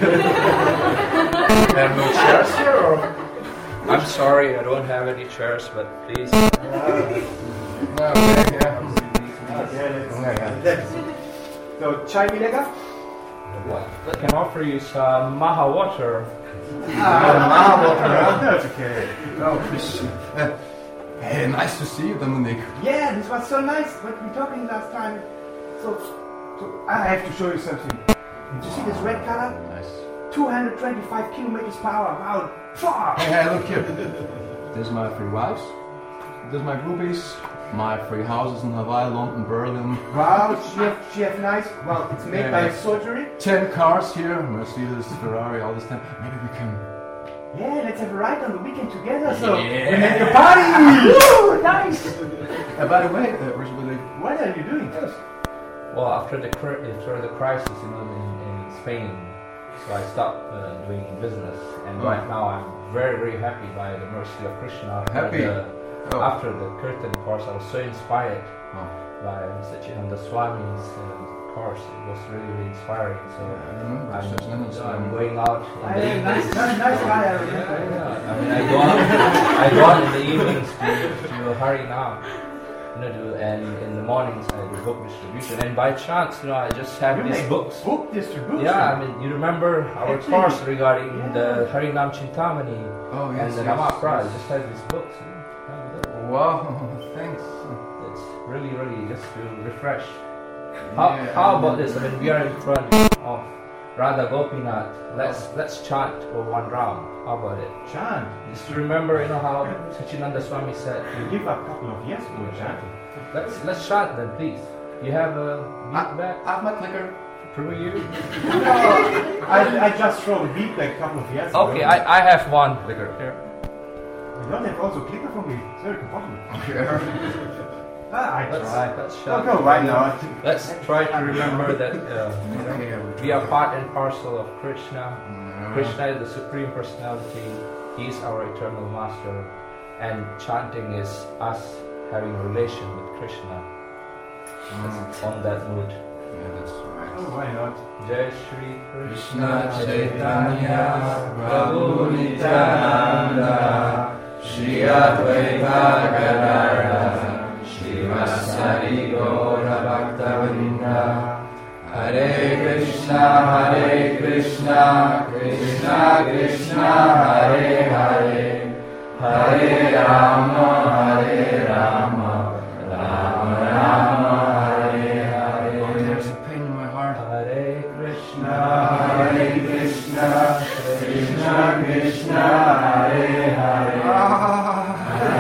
Have no chairs here, or? I'm sorry, I don't have any chairs, but please. No, okay, yeah. Let's, so, chai vinegar? I can offer you some Maha water. Ah, that's okay. Oh, fish. Uh, Hey, nice to see you, Dominic. Yeah, this was so nice. What we talking last time. So, so I have to show you something. Did you see this red color? Nice. two hundred twenty-five kilometers per hour. Wow. Far. Hey, hey, look here. This is my three wives. This is my groupies. My three houses in Hawaii, London, Berlin. Wow, she have, she have nice. Well, it's made Yeah. by surgery. Ten cars here. Mercedes, Ferrari, all this time. Maybe we can... Yeah, let's have a ride on the weekend together. So Yeah. we make a party. Woo, nice. Uh, by the way, uh, where's the... What are you doing? Well, after the cr- after the crisis, you know, in, in Spain, so I stopped uh, doing business, and Oh. right now I'm very, very happy by the mercy of Krishna. After Happy? the- Oh. After the Kirtan course, I was so inspired Oh. by Satchidananda Swami's uh, course. It was really, really inspiring. So I remember I'm, Satchidananda so I'm Swami. going out in I- the evenings. nice, nice, nice guy, I Yeah, remember. yeah. I mean, I go out, I go out in the evenings to, to Hari Nam, you know, to, and in the mornings I do book distribution. And by chance, you know, I just have You these make books. book distribution. Yeah, I mean, you remember our Actually, course regarding yeah. the Harinam Chintamani Oh, yes, and the yes, Namapra. I yes. just have these books. You know. Wow, thanks. It's really, really just to refresh. How, Yeah, how I about mean- this? I mean, we are in front of Radha Gopinath. Let's let's chant for one round. How about it? Chant. Just to remember, you know how Satchidananda Swami said. You give a couple of years ago, chanting. Let's let's chant then, please. You have a beat back? I have my clicker. Prove you. No, I, I just throw a beat like a couple of years ago. Okay, I, I have one clicker here. You don't have also clicker for me. It's very comfortable. Okay. Ah, I Let's, try. let's chant. Okay, why not? Let's try to remember that uh, you know, Okay, we are part and parcel of Krishna. Mm, Krishna is the Supreme Personality. He is our eternal master. And chanting is us having a relation with Krishna. Mm. On that mood. Yeah, that's right. Oh, why not? Jai Shri Krishna Krishna Chaitanya Prabhu Nityananda Shri Advaita Gadadhara Srivasari Gaura Bhaktavinda Hare Krishna Hare Krishna Krishna Krishna Hare Hare Hare Rama Hare Rama Rama Rama Hare Hare. Oh, there's a pain in my heart. Hare Krishna Hare Krishna Krishna Krishna Hare Hare Hare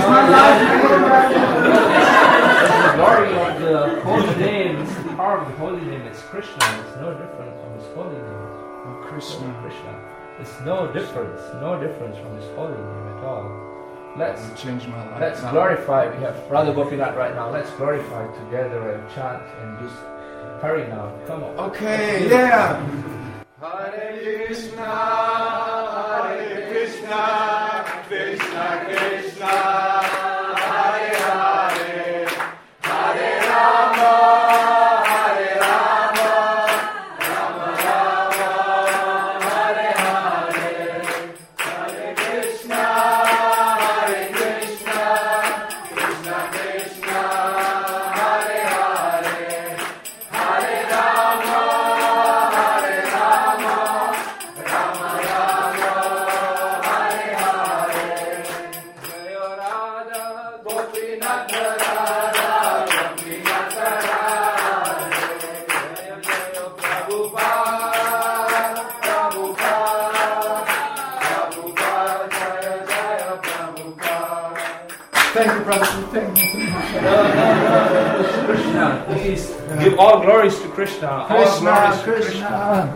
The glory of the holy name, it's the power of the holy name, it's Krishna. It's no different from his holy name. Oh, Krishna. Krishna. It's no difference, no difference from his holy name at all. Let's change my life. Let's now. glorify. We have Radha Gopinath right now. Let's glorify together and chant and just hurry now. Come on. Okay, yeah. Hare Krishna, Hare Krishna, Krishna Krishna, Hare Hare, Hare Rama, Hare Rama, Rama Rama, Hare Hare, Hare Krishna, Hare Krishna, Krishna Krishna, Hare Hare, Hare Rama, Hare Rama, Rama Rama, Hare Hare. Jaya Radha Gopinath Radha Gopinath Radha, Jaya Jaya Prabhupada, Prabhupada, Prabhupada, Jaya Jaya Prabhupada. Thank you, brother. Thank you. Krishna, please give all glories to Krishna. All Krishna, glories to Krishna.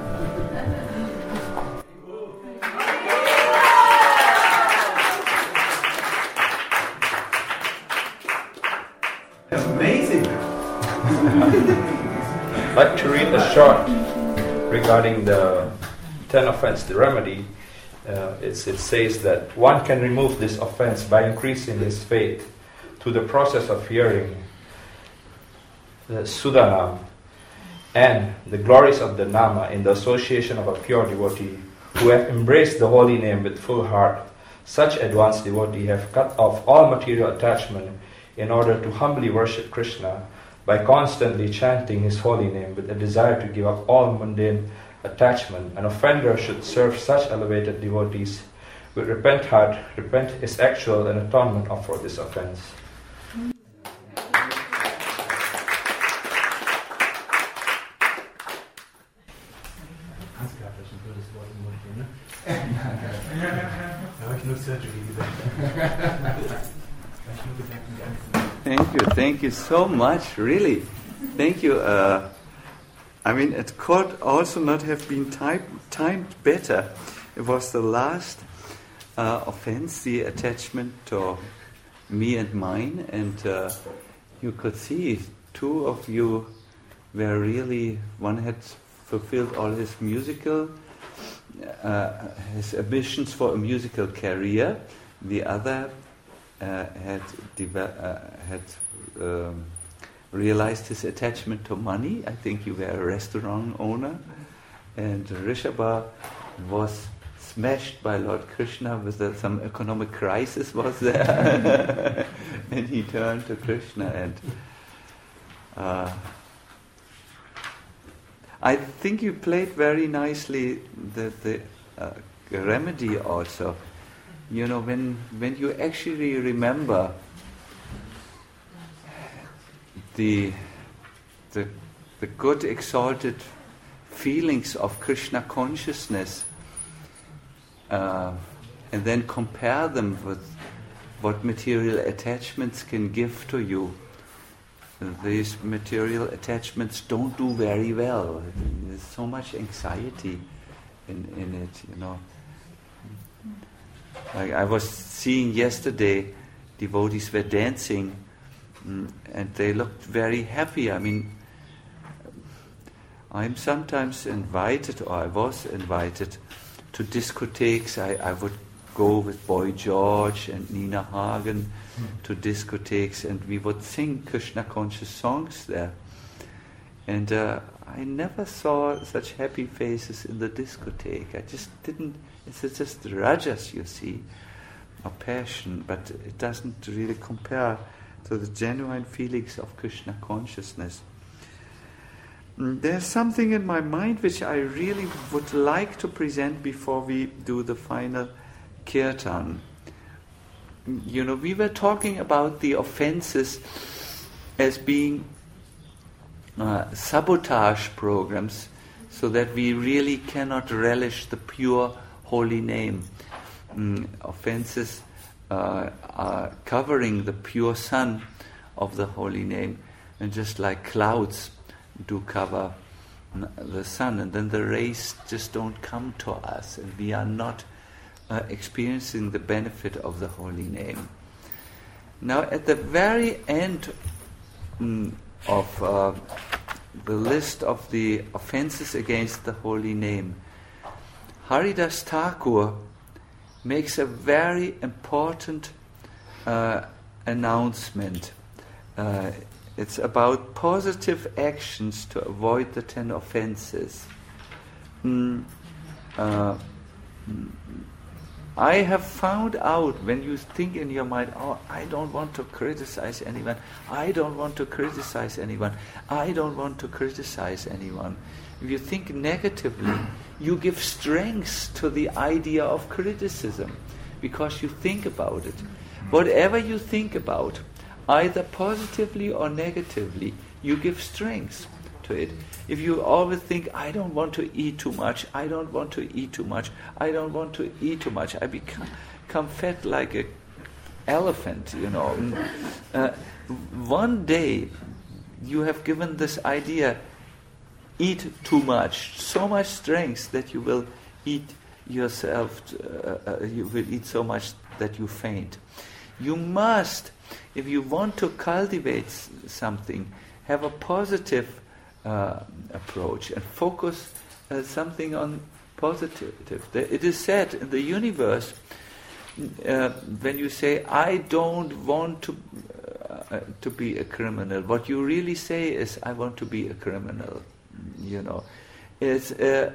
Amazing. I'd like to read a short regarding the ten offense, the remedy. Uh, it's, it says that one can remove this offense by increasing his faith through the process of hearing the Sudhanam and the glories of the Nama in the association of a pure devotee who have embraced the holy name with full heart. Such advanced devotee have cut off all material attachment in order to humbly worship Krishna by constantly chanting his holy name with a desire to give up all mundane attachment. An offender should serve such elevated devotees with repent heart. Repent is actual and atonement of for this offense. Thank you, thank you so much, really. Thank you. Uh, I mean, it could also not have been type, timed better. It was the last uh, offense, the attachment to me and mine, and uh, you could see two of you were really, one had fulfilled all his musical, uh, his ambitions for a musical career, the other uh, had deve- uh, had um, realized his attachment to money. I think you were a restaurant owner, and Rishabha was smashed by Lord Krishna with uh, some economic crisis was there, and he turned to Krishna. And uh, I think you played very nicely the the uh, remedy also. You know, when when you actually remember the the the good exalted feelings of Krishna consciousness, uh, and then compare them with what material attachments can give to you. These material attachments don't do very well. There's so much anxiety in, in it, you know. Like I was seeing yesterday, devotees were dancing, mm, and they looked very happy. I mean, I'm sometimes invited, or I was invited, to discotheques. I, I would go with Boy George and Nina Hagen to discotheques, and we would sing Krishna conscious songs there. And uh, I never saw such happy faces in the discotheque. I just didn't. It's just rajas, you see, or passion, but it doesn't really compare to the genuine feelings of Krishna consciousness. There's something in my mind which I really would like to present before we do the final kirtan. You know, we were talking about the offenses as being uh, sabotage programs, so that we really cannot relish the pure holy name. Mm, offenses uh, are covering the pure sun of the holy name, and just like clouds do cover the sun, and then the rays just don't come to us, and we are not uh, experiencing the benefit of the holy name. Now, at the very end mm, of uh, the list of the offenses against the holy name, Haridas Thakur makes a very important uh, announcement. Uh, it's about positive actions to avoid the ten offenses. Mm, uh, mm, I have found out, when you think in your mind, oh, I don't want to criticize anyone, I don't want to criticize anyone, I don't want to criticize anyone. If you think negatively, you give strength to the idea of criticism, because you think about it. Whatever you think about, either positively or negatively, you give strength to it. If you always think, I don't want to eat too much, I don't want to eat too much, I don't want to eat too much, I become, become fat like an elephant, you know. Uh, one day, you have given this idea, eat too much, so much strength that you will eat yourself, uh, uh, you will eat so much that you faint. You must, if you want to cultivate s- something, have a positive uh, approach and focus uh, something on positive. It is said in the universe, uh, when you say, I don't want to uh, to be a criminal, what you really say is, I want to be a criminal. You know, it's uh,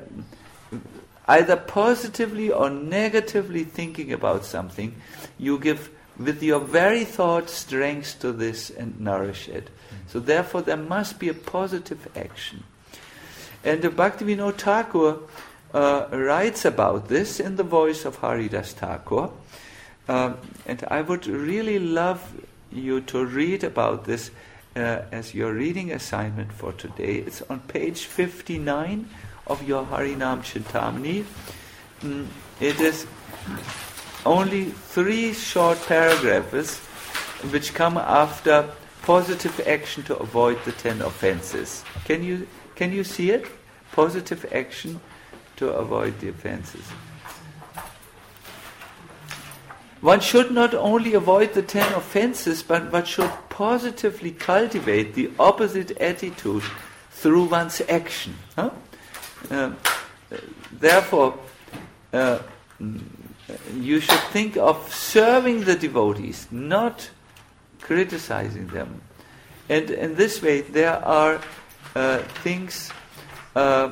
either positively or negatively thinking about something, you give with your very thought strength to this and nourish it. So therefore there must be a positive action. And the Bhaktivinoda Thakur uh, writes about this in the voice of Haridas Thakur. Um, and I would really love you to read about this uh, as your reading assignment for today. It's on page fifty-nine of your Harinam Chintamani. Mm, it is only three short paragraphs which come after positive action to avoid the ten offenses. Can you can you see it? Positive action to avoid the offenses. One should not only avoid the ten offenses, but one should positively cultivate the opposite attitude through one's action. Huh? Uh, therefore, uh, you should think of serving the devotees, not criticizing them. And in this way, there are uh, things uh,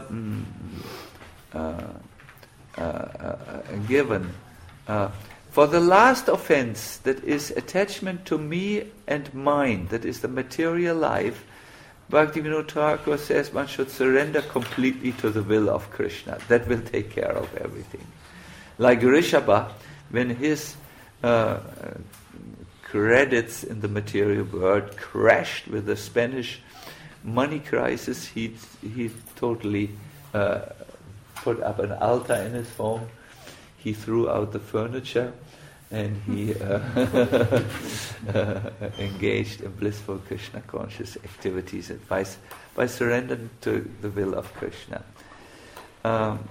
uh, uh, uh, given. Uh, for the last offense, that is attachment to me and mine, that is the material life, Bhaktivinoda Thakur says one should surrender completely to the will of Krishna. That will take care of everything. Like Rishabha, when his uh, credits in the material world crashed with the Spanish money crisis, he he totally uh, put up an altar in his home. He threw out the furniture, and he uh, uh, engaged in blissful Krishna conscious activities and by, by surrendering to the will of Krishna. Um,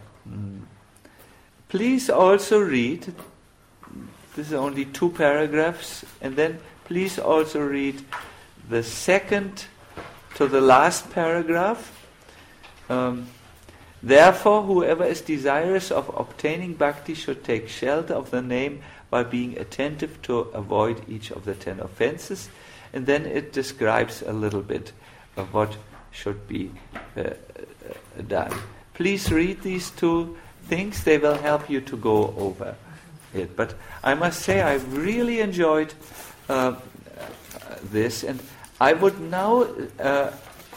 please also read, this is only two paragraphs, and then please also read the second to the last paragraph. Um, Therefore, whoever is desirous of obtaining bhakti should take shelter of the name by being attentive to avoid each of the ten offenses. And then it describes a little bit of what should be uh, done. Please read these two things. They will help you to go over it. But I must say I really enjoyed uh, this. And I would now uh,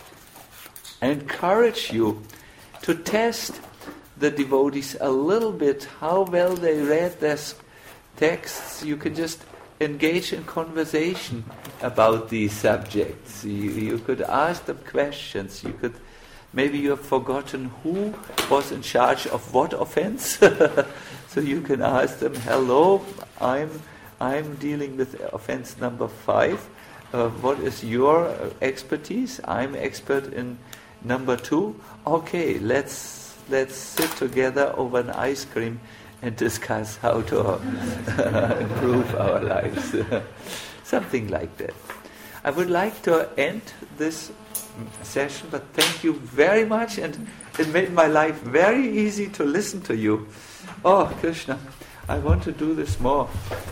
encourage you to test the devotees a little bit, how well they read their texts. You can just engage in conversation about these subjects. You, you could ask them questions. You could, maybe you have forgotten who was in charge of what offense. So you can ask them, hello, I'm I'm dealing with offense number five. Uh, what is your uh, expertise? I'm expert in number two. Okay, let's let's sit together over an ice cream and discuss how to uh, improve our lives. Something like that. I would like to end this session, but thank you very much, and it made my life very easy to listen to you. Oh, Krishna, I want to do this more.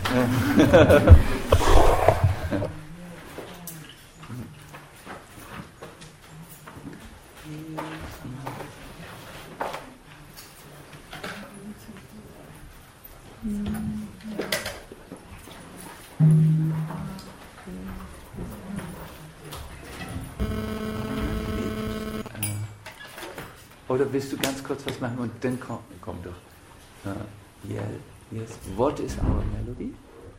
Oder willst du ganz kurz was machen und dann komm, komm doch. Uh, yeah, yes. What is our melody?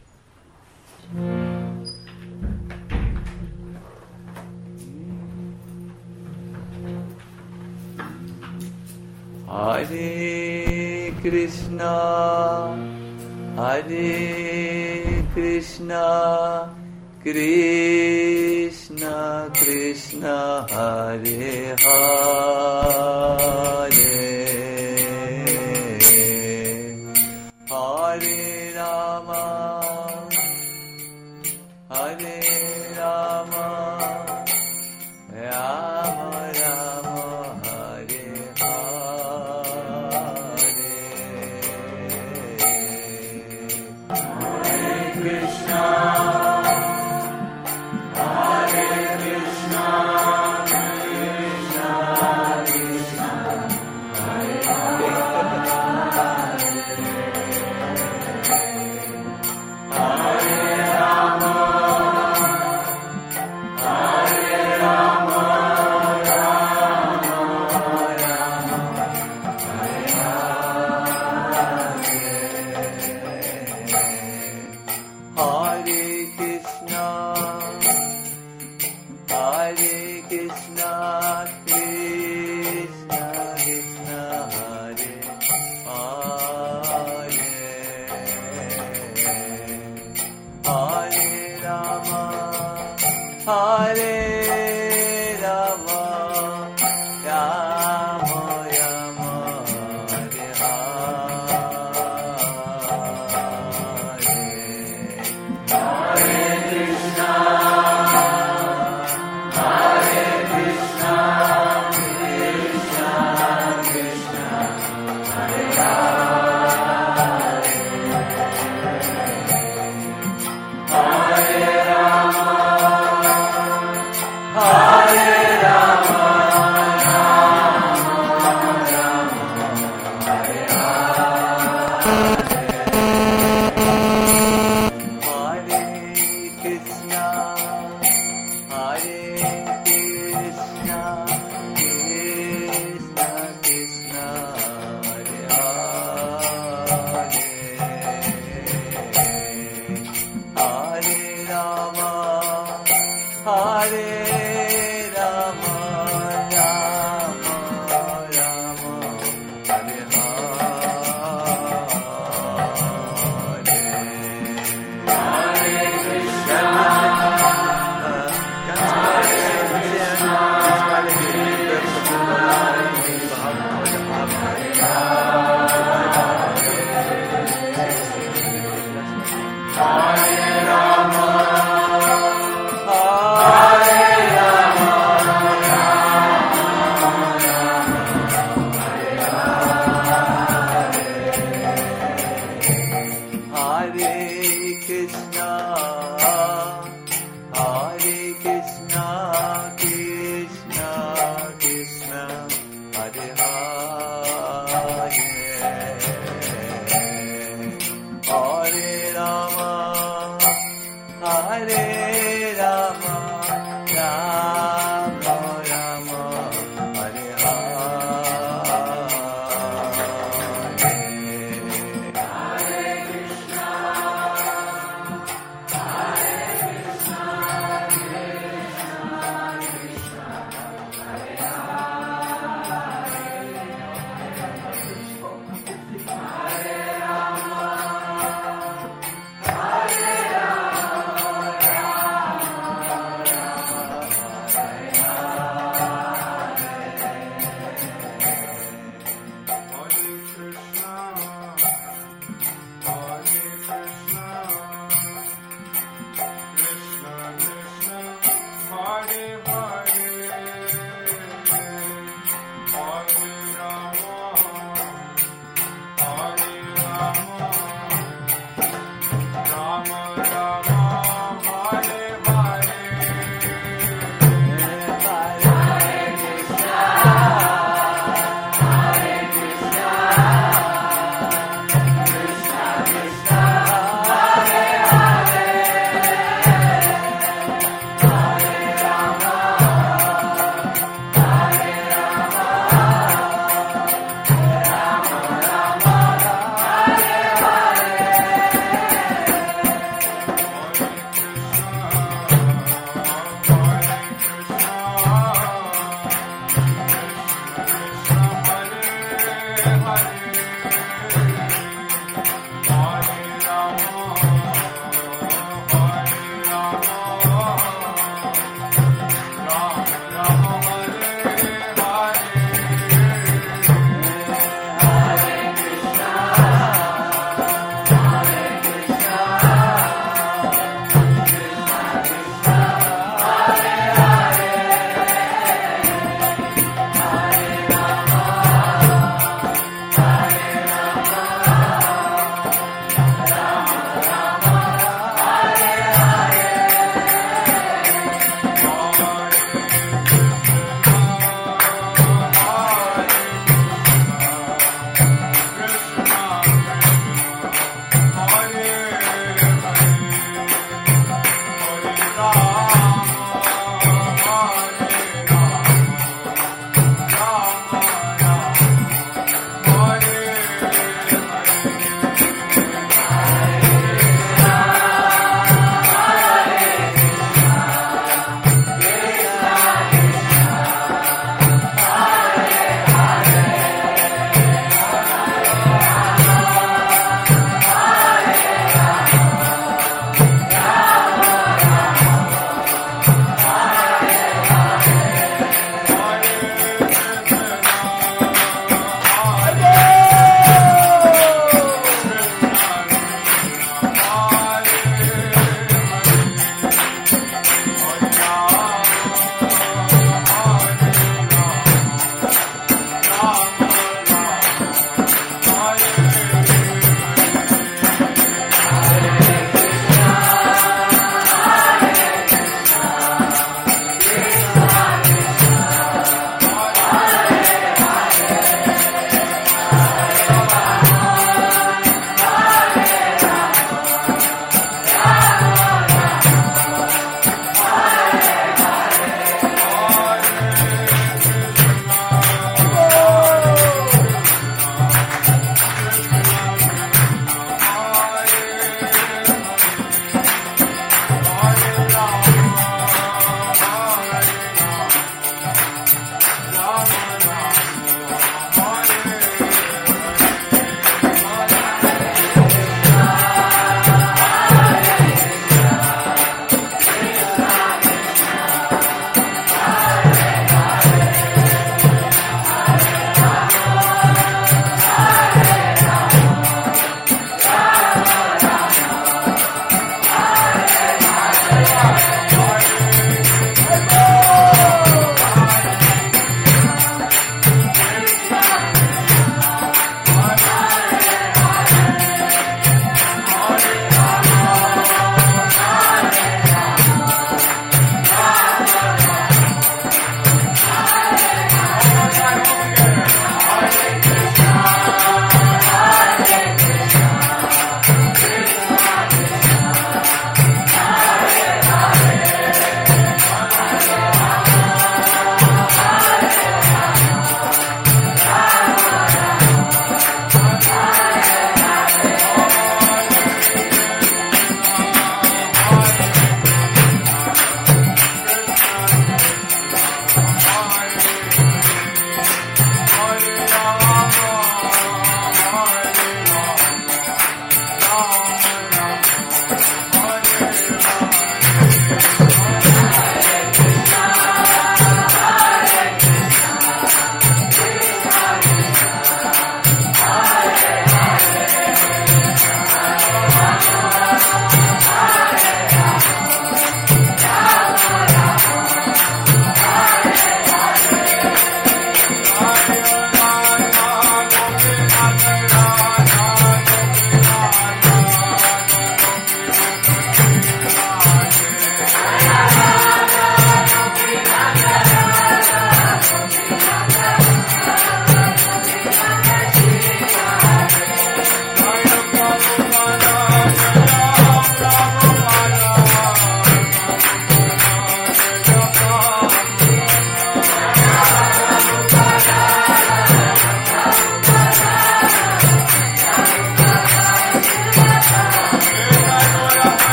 Hare Krishna, Hare Krishna, Krishna Krishna Hare Hare, Hare Rama, Hare Rama, Rama Rama, Hare Hare, Hare Krishna. Hare Krishna,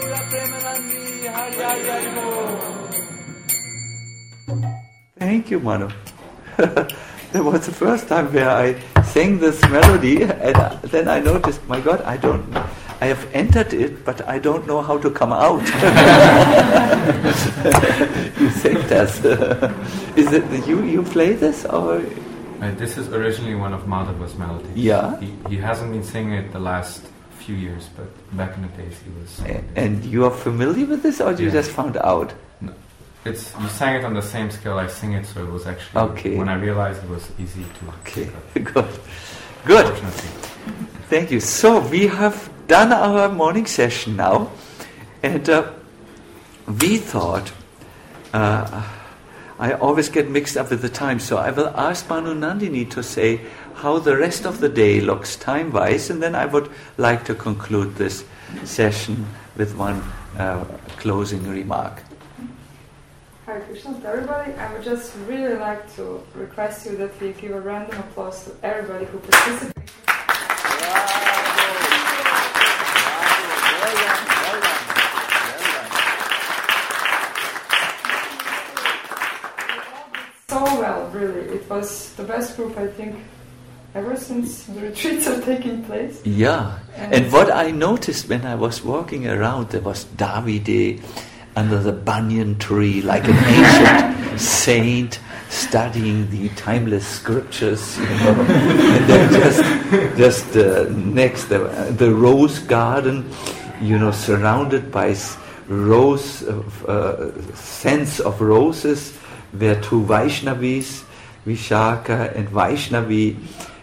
Gaura Premanandi, Hari Hari Hari Bol. Thank you, Manu. That was the first time where I sang this melody, and then I noticed, my God, I don't, I have entered it, but I don't know how to come out. You saved us. Is it you? You play this, or? Uh, this is originally one of Madhava's melodies. Yeah. He, he hasn't been singing it the last few years, but back in the days he was. And, and you are familiar with this, or you Yeah. just found out? No. It's you sang it on the same scale I sing it, so it was actually Okay. when I realized it was easy to. Okay, good, good. Thank you. So we have done our morning session now, and uh, we thought. Uh, I always get mixed up with the time, so I will ask Manu Nandini to say how the rest of the day looks time-wise, and then I would like to conclude this session with one uh, closing remark. Hare Krishna to everybody. I would just really like to request you that we give a random applause to everybody who participated. So well, really. It was the best group, I think, ever since the retreats are taking place. Yeah, and, and what I noticed when I was walking around, there was Davide under the banyan tree, like an ancient saint studying the timeless scriptures, you know. And then just, just uh, next, the, the rose garden, you know, surrounded by rose, uh, scents of roses, were two Vaishnavis, Vishaka and Vaishnavi,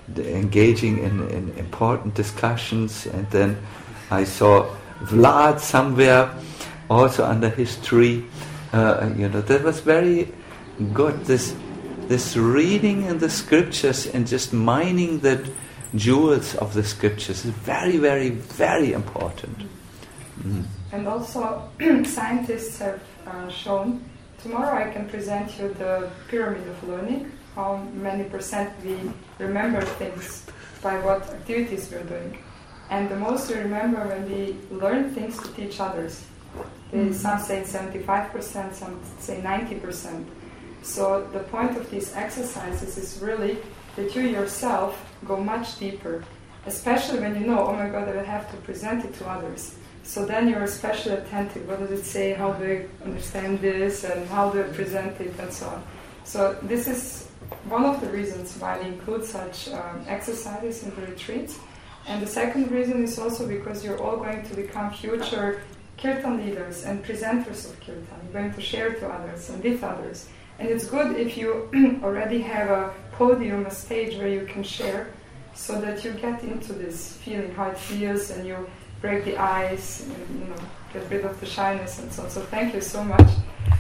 engaging in, in important discussions. And then I saw Vlad somewhere, also under his tree. Uh, you know, that was very good. This this reading in the scriptures and just mining the jewels of the scriptures is very, very, very important. Mm. And also, scientists have uh, shown. Tomorrow I can present you the pyramid of learning, how many percent we remember things by what activities we're doing. And the most we remember when we learn things to teach others. They, some say seventy-five percent, some say ninety percent. So the point of these exercises is really that you yourself go much deeper, especially when you know, oh my God, I will have to present it to others. So then you're especially attentive. What does it say? How do I understand this? And how do I present it? And so on. So this is one of the reasons why we include such um, exercises in the retreats. And the second reason is also because you're all going to become future kirtan leaders and presenters of kirtan. You're going to share to others and with others. And it's good if you already have a podium, a stage where you can share, so that you get into this feeling, how it feels, and you break the ice, and, you know, get rid of the shyness and so on. So thank you so much.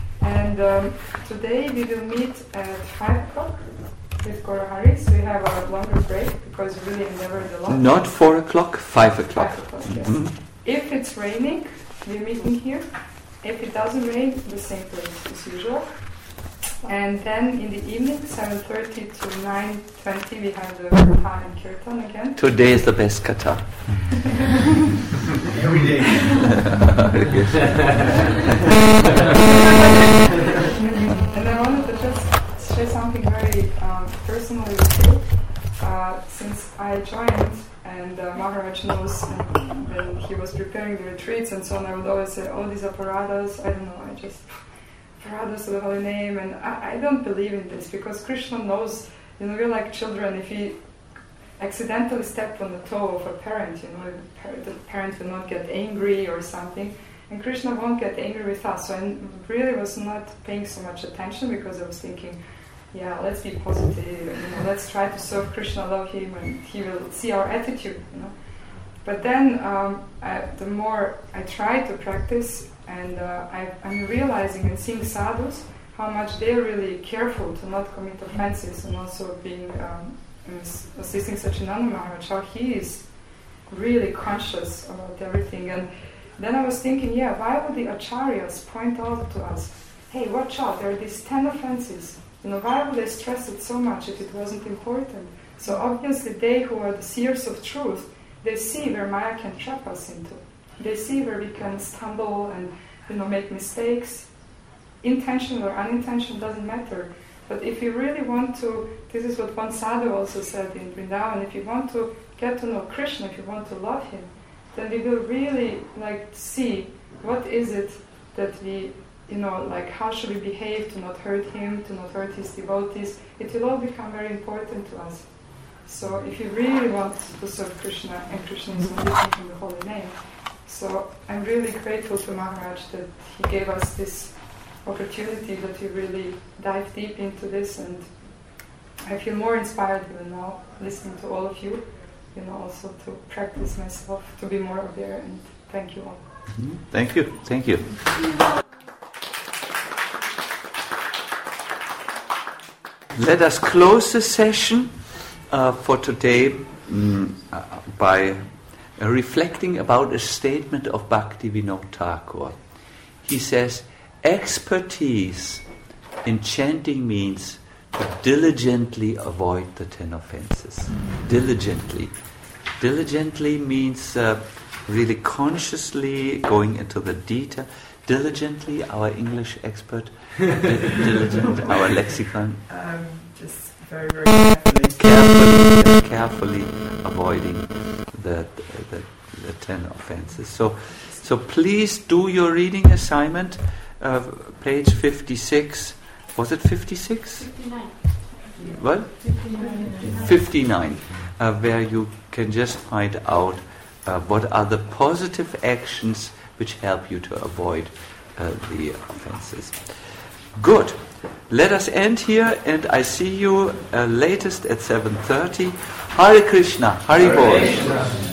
And um, today we will meet at five o'clock with Gaurahari. So we have a longer break because we really endeavored a lot. Not four o'clock, five o'clock. Five o'clock, yes. Mm-hmm. If it's raining, we're meeting here. If it doesn't rain, the same place as usual. And then in the evening, seven thirty to nine twenty, we have the Katha and Kirtan again. Today is the best Katha. Every day. And I wanted to just share something very um, personal with you. Uh, since I joined, and uh, Maharaj knows, and when he was preparing the retreats and so on, I would always say, oh, these apparatus, I don't know, I just... Paradas to the holy name, and I, I don't believe in this, because Krishna knows, you know, we're like children. If he accidentally stepped on the toe of a parent, you know, the parent will not get angry or something, and Krishna won't get angry with us. So I really was not paying so much attention, because I was thinking, yeah, let's be positive, you know, let's try to serve Krishna, love him, and he will see our attitude, you know. But then, um, I, the more I try to practice, and uh, I, I'm realizing and seeing sadhus how much they're really careful to not commit offenses, and also being um, assisting Sachinanda Maharaj, how he is really conscious about everything. And then I was thinking, yeah, why would the acharyas point out to us, hey, watch out, there are these ten offenses. You know, why would they stress it so much if it wasn't important? So obviously they who are the seers of truth, they see where Maya can trap us into. they see where we can stumble and, you know, make mistakes. Intentional or unintentional doesn't matter. But if you really want to, this is what one sadhu also said in Vrindavan, if you want to get to know Krishna, if you want to love him, then we will really like see what is it that we, you know, like how should we behave to not hurt him, to not hurt his devotees. It will all become very important to us. So if you really want to serve Krishna, and Krishna is living from the holy name. So I'm really grateful to Maharaj that he gave us this opportunity, that you really dive deep into this, and I feel more inspired even now listening to all of you, you know, also to practice myself, to be more aware, and thank you all. Mm-hmm. Thank you, thank you. Let us close the session uh, for today mm, uh, by uh, reflecting about a statement of Bhaktivinoda Thakur. He says, expertise in chanting means to diligently avoid the ten offenses. Mm. Diligently. Diligently means uh, really consciously going into the detail. Diligently, our English expert, diligent, our lexicon. Um, just very, very carefully. Carefully, carefully avoiding the, the, the ten offenses. So, so please do your reading assignment. Uh, page fifty-six. Was it fifty-six? fifty-nine. What? fifty-nine. fifty-nine. Uh, where you can just find out uh, what are the positive actions which help you to avoid uh, the offenses. Good. Let us end here, and I see you uh, latest at seven thirty. Hare Krishna. Hare Bol.